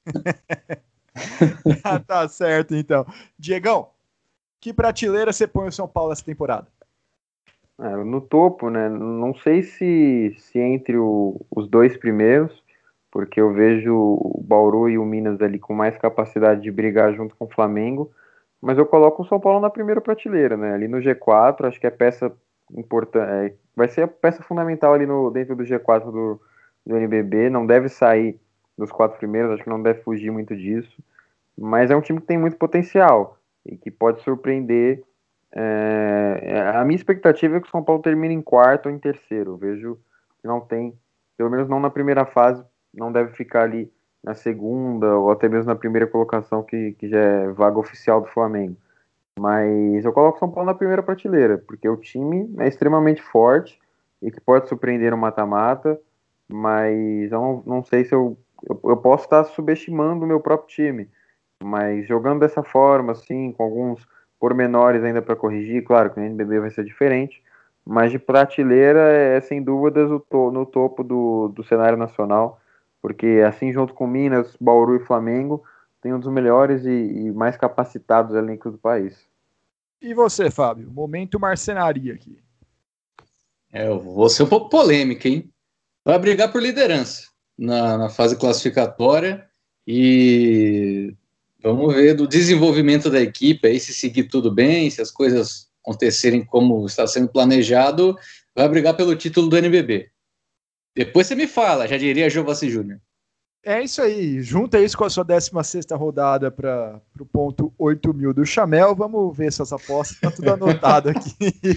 S1: Tá certo, então. Diegão, que prateleira você põe o São Paulo essa temporada?
S3: No topo, né? Não sei se entre os dois primeiros, porque eu vejo o Bauru e o Minas ali com mais capacidade de brigar junto com o Flamengo, mas eu coloco o São Paulo na primeira prateleira, né? Ali no G4, acho que é peça importante, vai ser a peça fundamental ali dentro do G4 do NBB, não deve sair dos 4 primeiros, acho que não deve fugir muito disso, mas é um time que tem muito potencial e que pode surpreender. A minha expectativa é que o São Paulo termine em quarto ou em terceiro. Eu vejo que não tem, pelo menos não na primeira fase, não deve ficar ali na segunda ou até mesmo na primeira colocação, que já é vaga oficial do Flamengo. Mas eu coloco o São Paulo na primeira prateleira, porque o time é extremamente forte e que pode surpreender no mata-mata, mas eu não sei se eu posso estar subestimando o meu próprio time, mas jogando dessa forma, assim, com alguns pormenores ainda para corrigir, claro que no NBB vai ser diferente, mas de prateleira é sem dúvidas no topo do cenário nacional, porque assim junto com Minas, Bauru e Flamengo, tem um dos melhores e mais capacitados elencos do país.
S1: E você, Fábio? Momento marcenaria aqui.
S2: Eu vou ser um pouco polêmica, hein? Vai brigar por liderança na fase classificatória e vamos ver do desenvolvimento da equipe aí, se seguir tudo bem, se as coisas acontecerem como está sendo planejado, vai brigar pelo título do NBB. Depois você me fala, já diria Giovassi Júnior.
S1: É isso aí, junta isso com a sua 16ª rodada para o ponto 8.000 do Chamel, vamos ver essas apostas, tá tudo anotado aqui.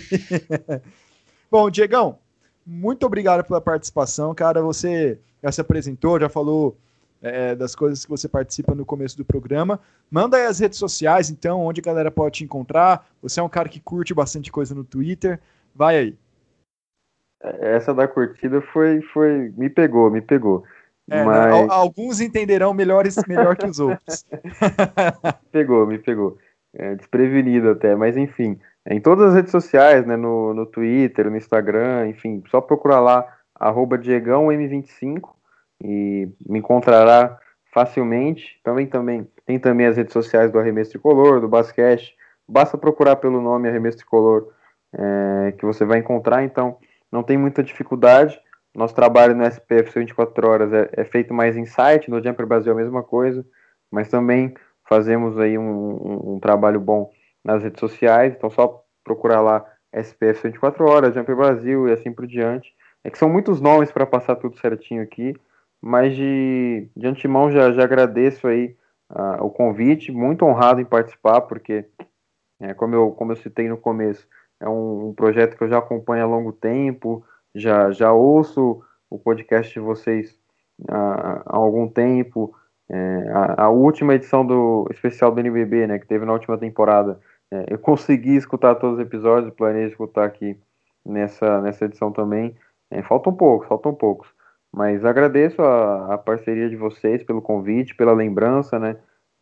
S1: Bom, Diegão, muito obrigado pela participação, cara, você já se apresentou, já falou das coisas que você participa no começo do programa, manda aí as redes sociais, então, onde a galera pode te encontrar, você é um cara que curte bastante coisa no Twitter, vai aí.
S3: Essa da curtida me pegou.
S1: Mas... né, alguns entenderão melhor que os outros.
S3: Me pegou. Desprevenido até, mas enfim. Em todas as redes sociais, né, no Twitter, no Instagram, enfim, só procurar lá, @DiegãoM25 e me encontrará facilmente. Tem também as redes sociais do Arremesso Tricolor, do basquete. Basta procurar pelo nome Arremesso Tricolor, que você vai encontrar, então não tem muita dificuldade. Nosso trabalho no SPF 24 horas é feito mais em site, no Jumper Brasil é a mesma coisa, mas também fazemos aí um trabalho bom nas redes sociais, então só procurar lá SPF 24 horas, Jumper Brasil e assim por diante. É que são muitos nomes para passar tudo certinho aqui, mas de antemão já agradeço aí o convite, muito honrado em participar, porque como eu citei no começo, é um projeto que eu já acompanho há longo tempo, já ouço o podcast de vocês há algum tempo. A última edição do especial do NBB, né, que teve na última temporada, eu consegui escutar todos os episódios, planejo escutar aqui nessa edição também. Faltam poucos. Mas agradeço a parceria de vocês pelo convite, pela lembrança, né?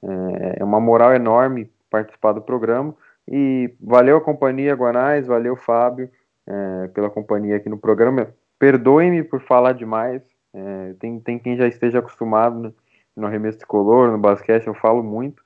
S3: É uma moral enorme participar do programa. E valeu a companhia, Guanais, valeu, Fábio, pela companhia aqui no programa. Perdoe-me por falar demais, tem quem já esteja acostumado, né, no Arremesso Tricolor, no basquete, eu falo muito,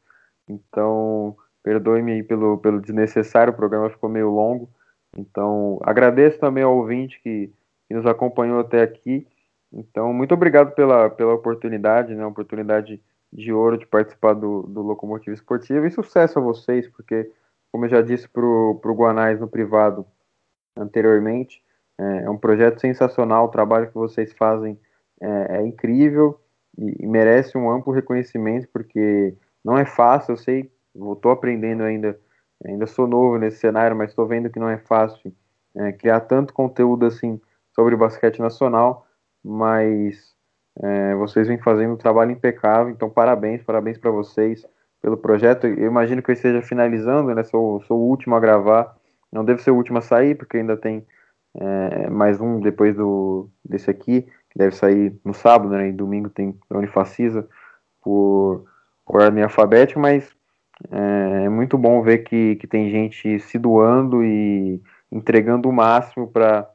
S3: então perdoe-me aí pelo desnecessário, o programa ficou meio longo, então agradeço também ao ouvinte que nos acompanhou até aqui, então muito obrigado pela oportunidade, né, oportunidade de ouro de participar do Locomotiva Esportiva, e sucesso a vocês, porque como eu já disse pro Guanais no privado anteriormente, é um projeto sensacional, o trabalho que vocês fazem é incrível e merece um amplo reconhecimento, porque não é fácil, eu sei, estou aprendendo ainda sou novo nesse cenário, mas estou vendo que não é fácil criar tanto conteúdo assim sobre basquete nacional, mas vocês vêm fazendo um trabalho impecável, então parabéns para vocês pelo projeto. Eu imagino que eu esteja finalizando, né? Sou o último a gravar, não devo ser o último a sair, porque ainda tem mais um depois desse aqui, que deve sair no sábado, né? E domingo tem a Unifacisa por ordem alfabética, mas é muito bom ver que tem gente se doando e entregando o máximo para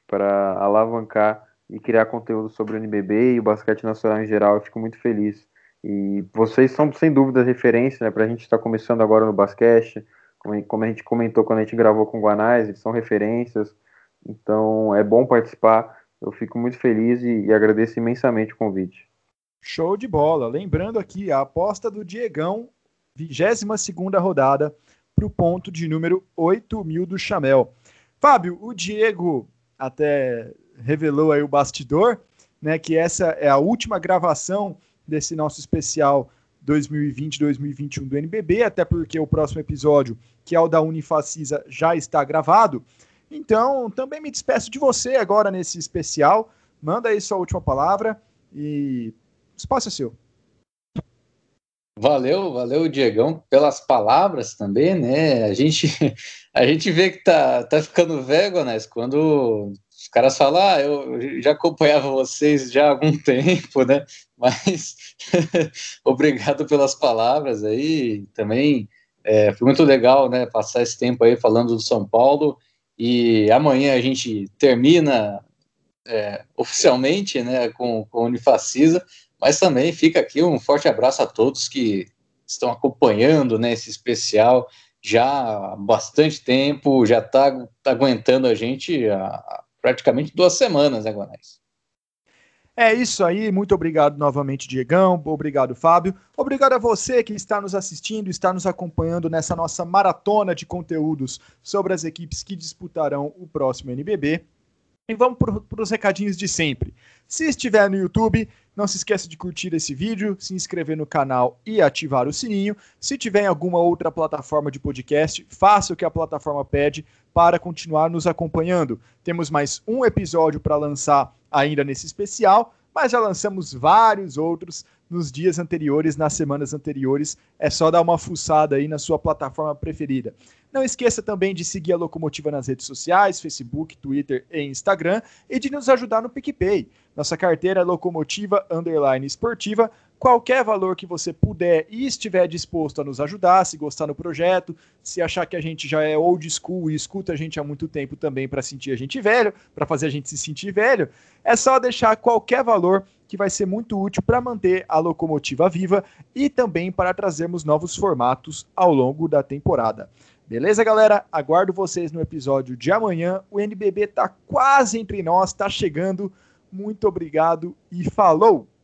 S3: alavancar e criar conteúdo sobre o NBB e o basquete nacional em geral. Eu fico muito feliz. E vocês são, sem dúvida, referência, né, para a gente estar começando agora no basquete, como a gente comentou quando a gente gravou com o Guanais, eles são referências. Então, é bom participar. Eu fico muito feliz e agradeço imensamente o convite.
S1: Show de bola. Lembrando aqui, a aposta do Diegão, 22ª rodada, para o ponto de número 8.000 do Chamel. Fábio, o Diego até revelou aí o bastidor, né, que essa é a última gravação desse nosso especial 2020-2021 do NBB, até porque o próximo episódio, que é o da Unifacisa, já está gravado. Então, também me despeço de você agora nesse especial. Manda aí sua última palavra e o espaço é seu.
S2: Valeu, Diegão, pelas palavras também, né? A gente vê que tá ficando velho, né? Quando os caras falam, eu já acompanhava vocês já há algum tempo, né? Mas obrigado pelas palavras aí. Também foi muito legal, né? Passar esse tempo aí falando do São Paulo. E amanhã a gente termina oficialmente, né? Com o Unifacisa. Mas também fica aqui um forte abraço a todos que estão acompanhando, né, esse especial já há bastante tempo, já está aguentando a gente há praticamente 2 semanas, né, Guanais?
S1: É isso aí, muito obrigado novamente, Diegão, obrigado, Fábio, obrigado a você que está nos assistindo, está nos acompanhando nessa nossa maratona de conteúdos sobre as equipes que disputarão o próximo NBB. E vamos para os recadinhos de sempre. Se estiver no YouTube, não se esqueça de curtir esse vídeo, se inscrever no canal e ativar o sininho. Se tiver em alguma outra plataforma de podcast, faça o que a plataforma pede para continuar nos acompanhando. Temos mais um episódio para lançar ainda nesse especial, mas já lançamos vários outros nos dias anteriores, nas semanas anteriores. É só dar uma fuçada aí na sua plataforma preferida. Não esqueça também de seguir a Locomotiva nas redes sociais, Facebook, Twitter e Instagram, e de nos ajudar no PicPay. Nossa carteira é Locomotiva_Esportiva. Qualquer valor que você puder e estiver disposto a nos ajudar, se gostar do projeto, se achar que a gente já é old school e escuta a gente há muito tempo também para sentir a gente velho, para fazer a gente se sentir velho, é só deixar qualquer valor que vai ser muito útil para manter a Locomotiva viva e também para trazermos novos formatos ao longo da temporada. Beleza, galera? Aguardo vocês no episódio de amanhã. O NBB tá quase entre nós, tá chegando. Muito obrigado e falou!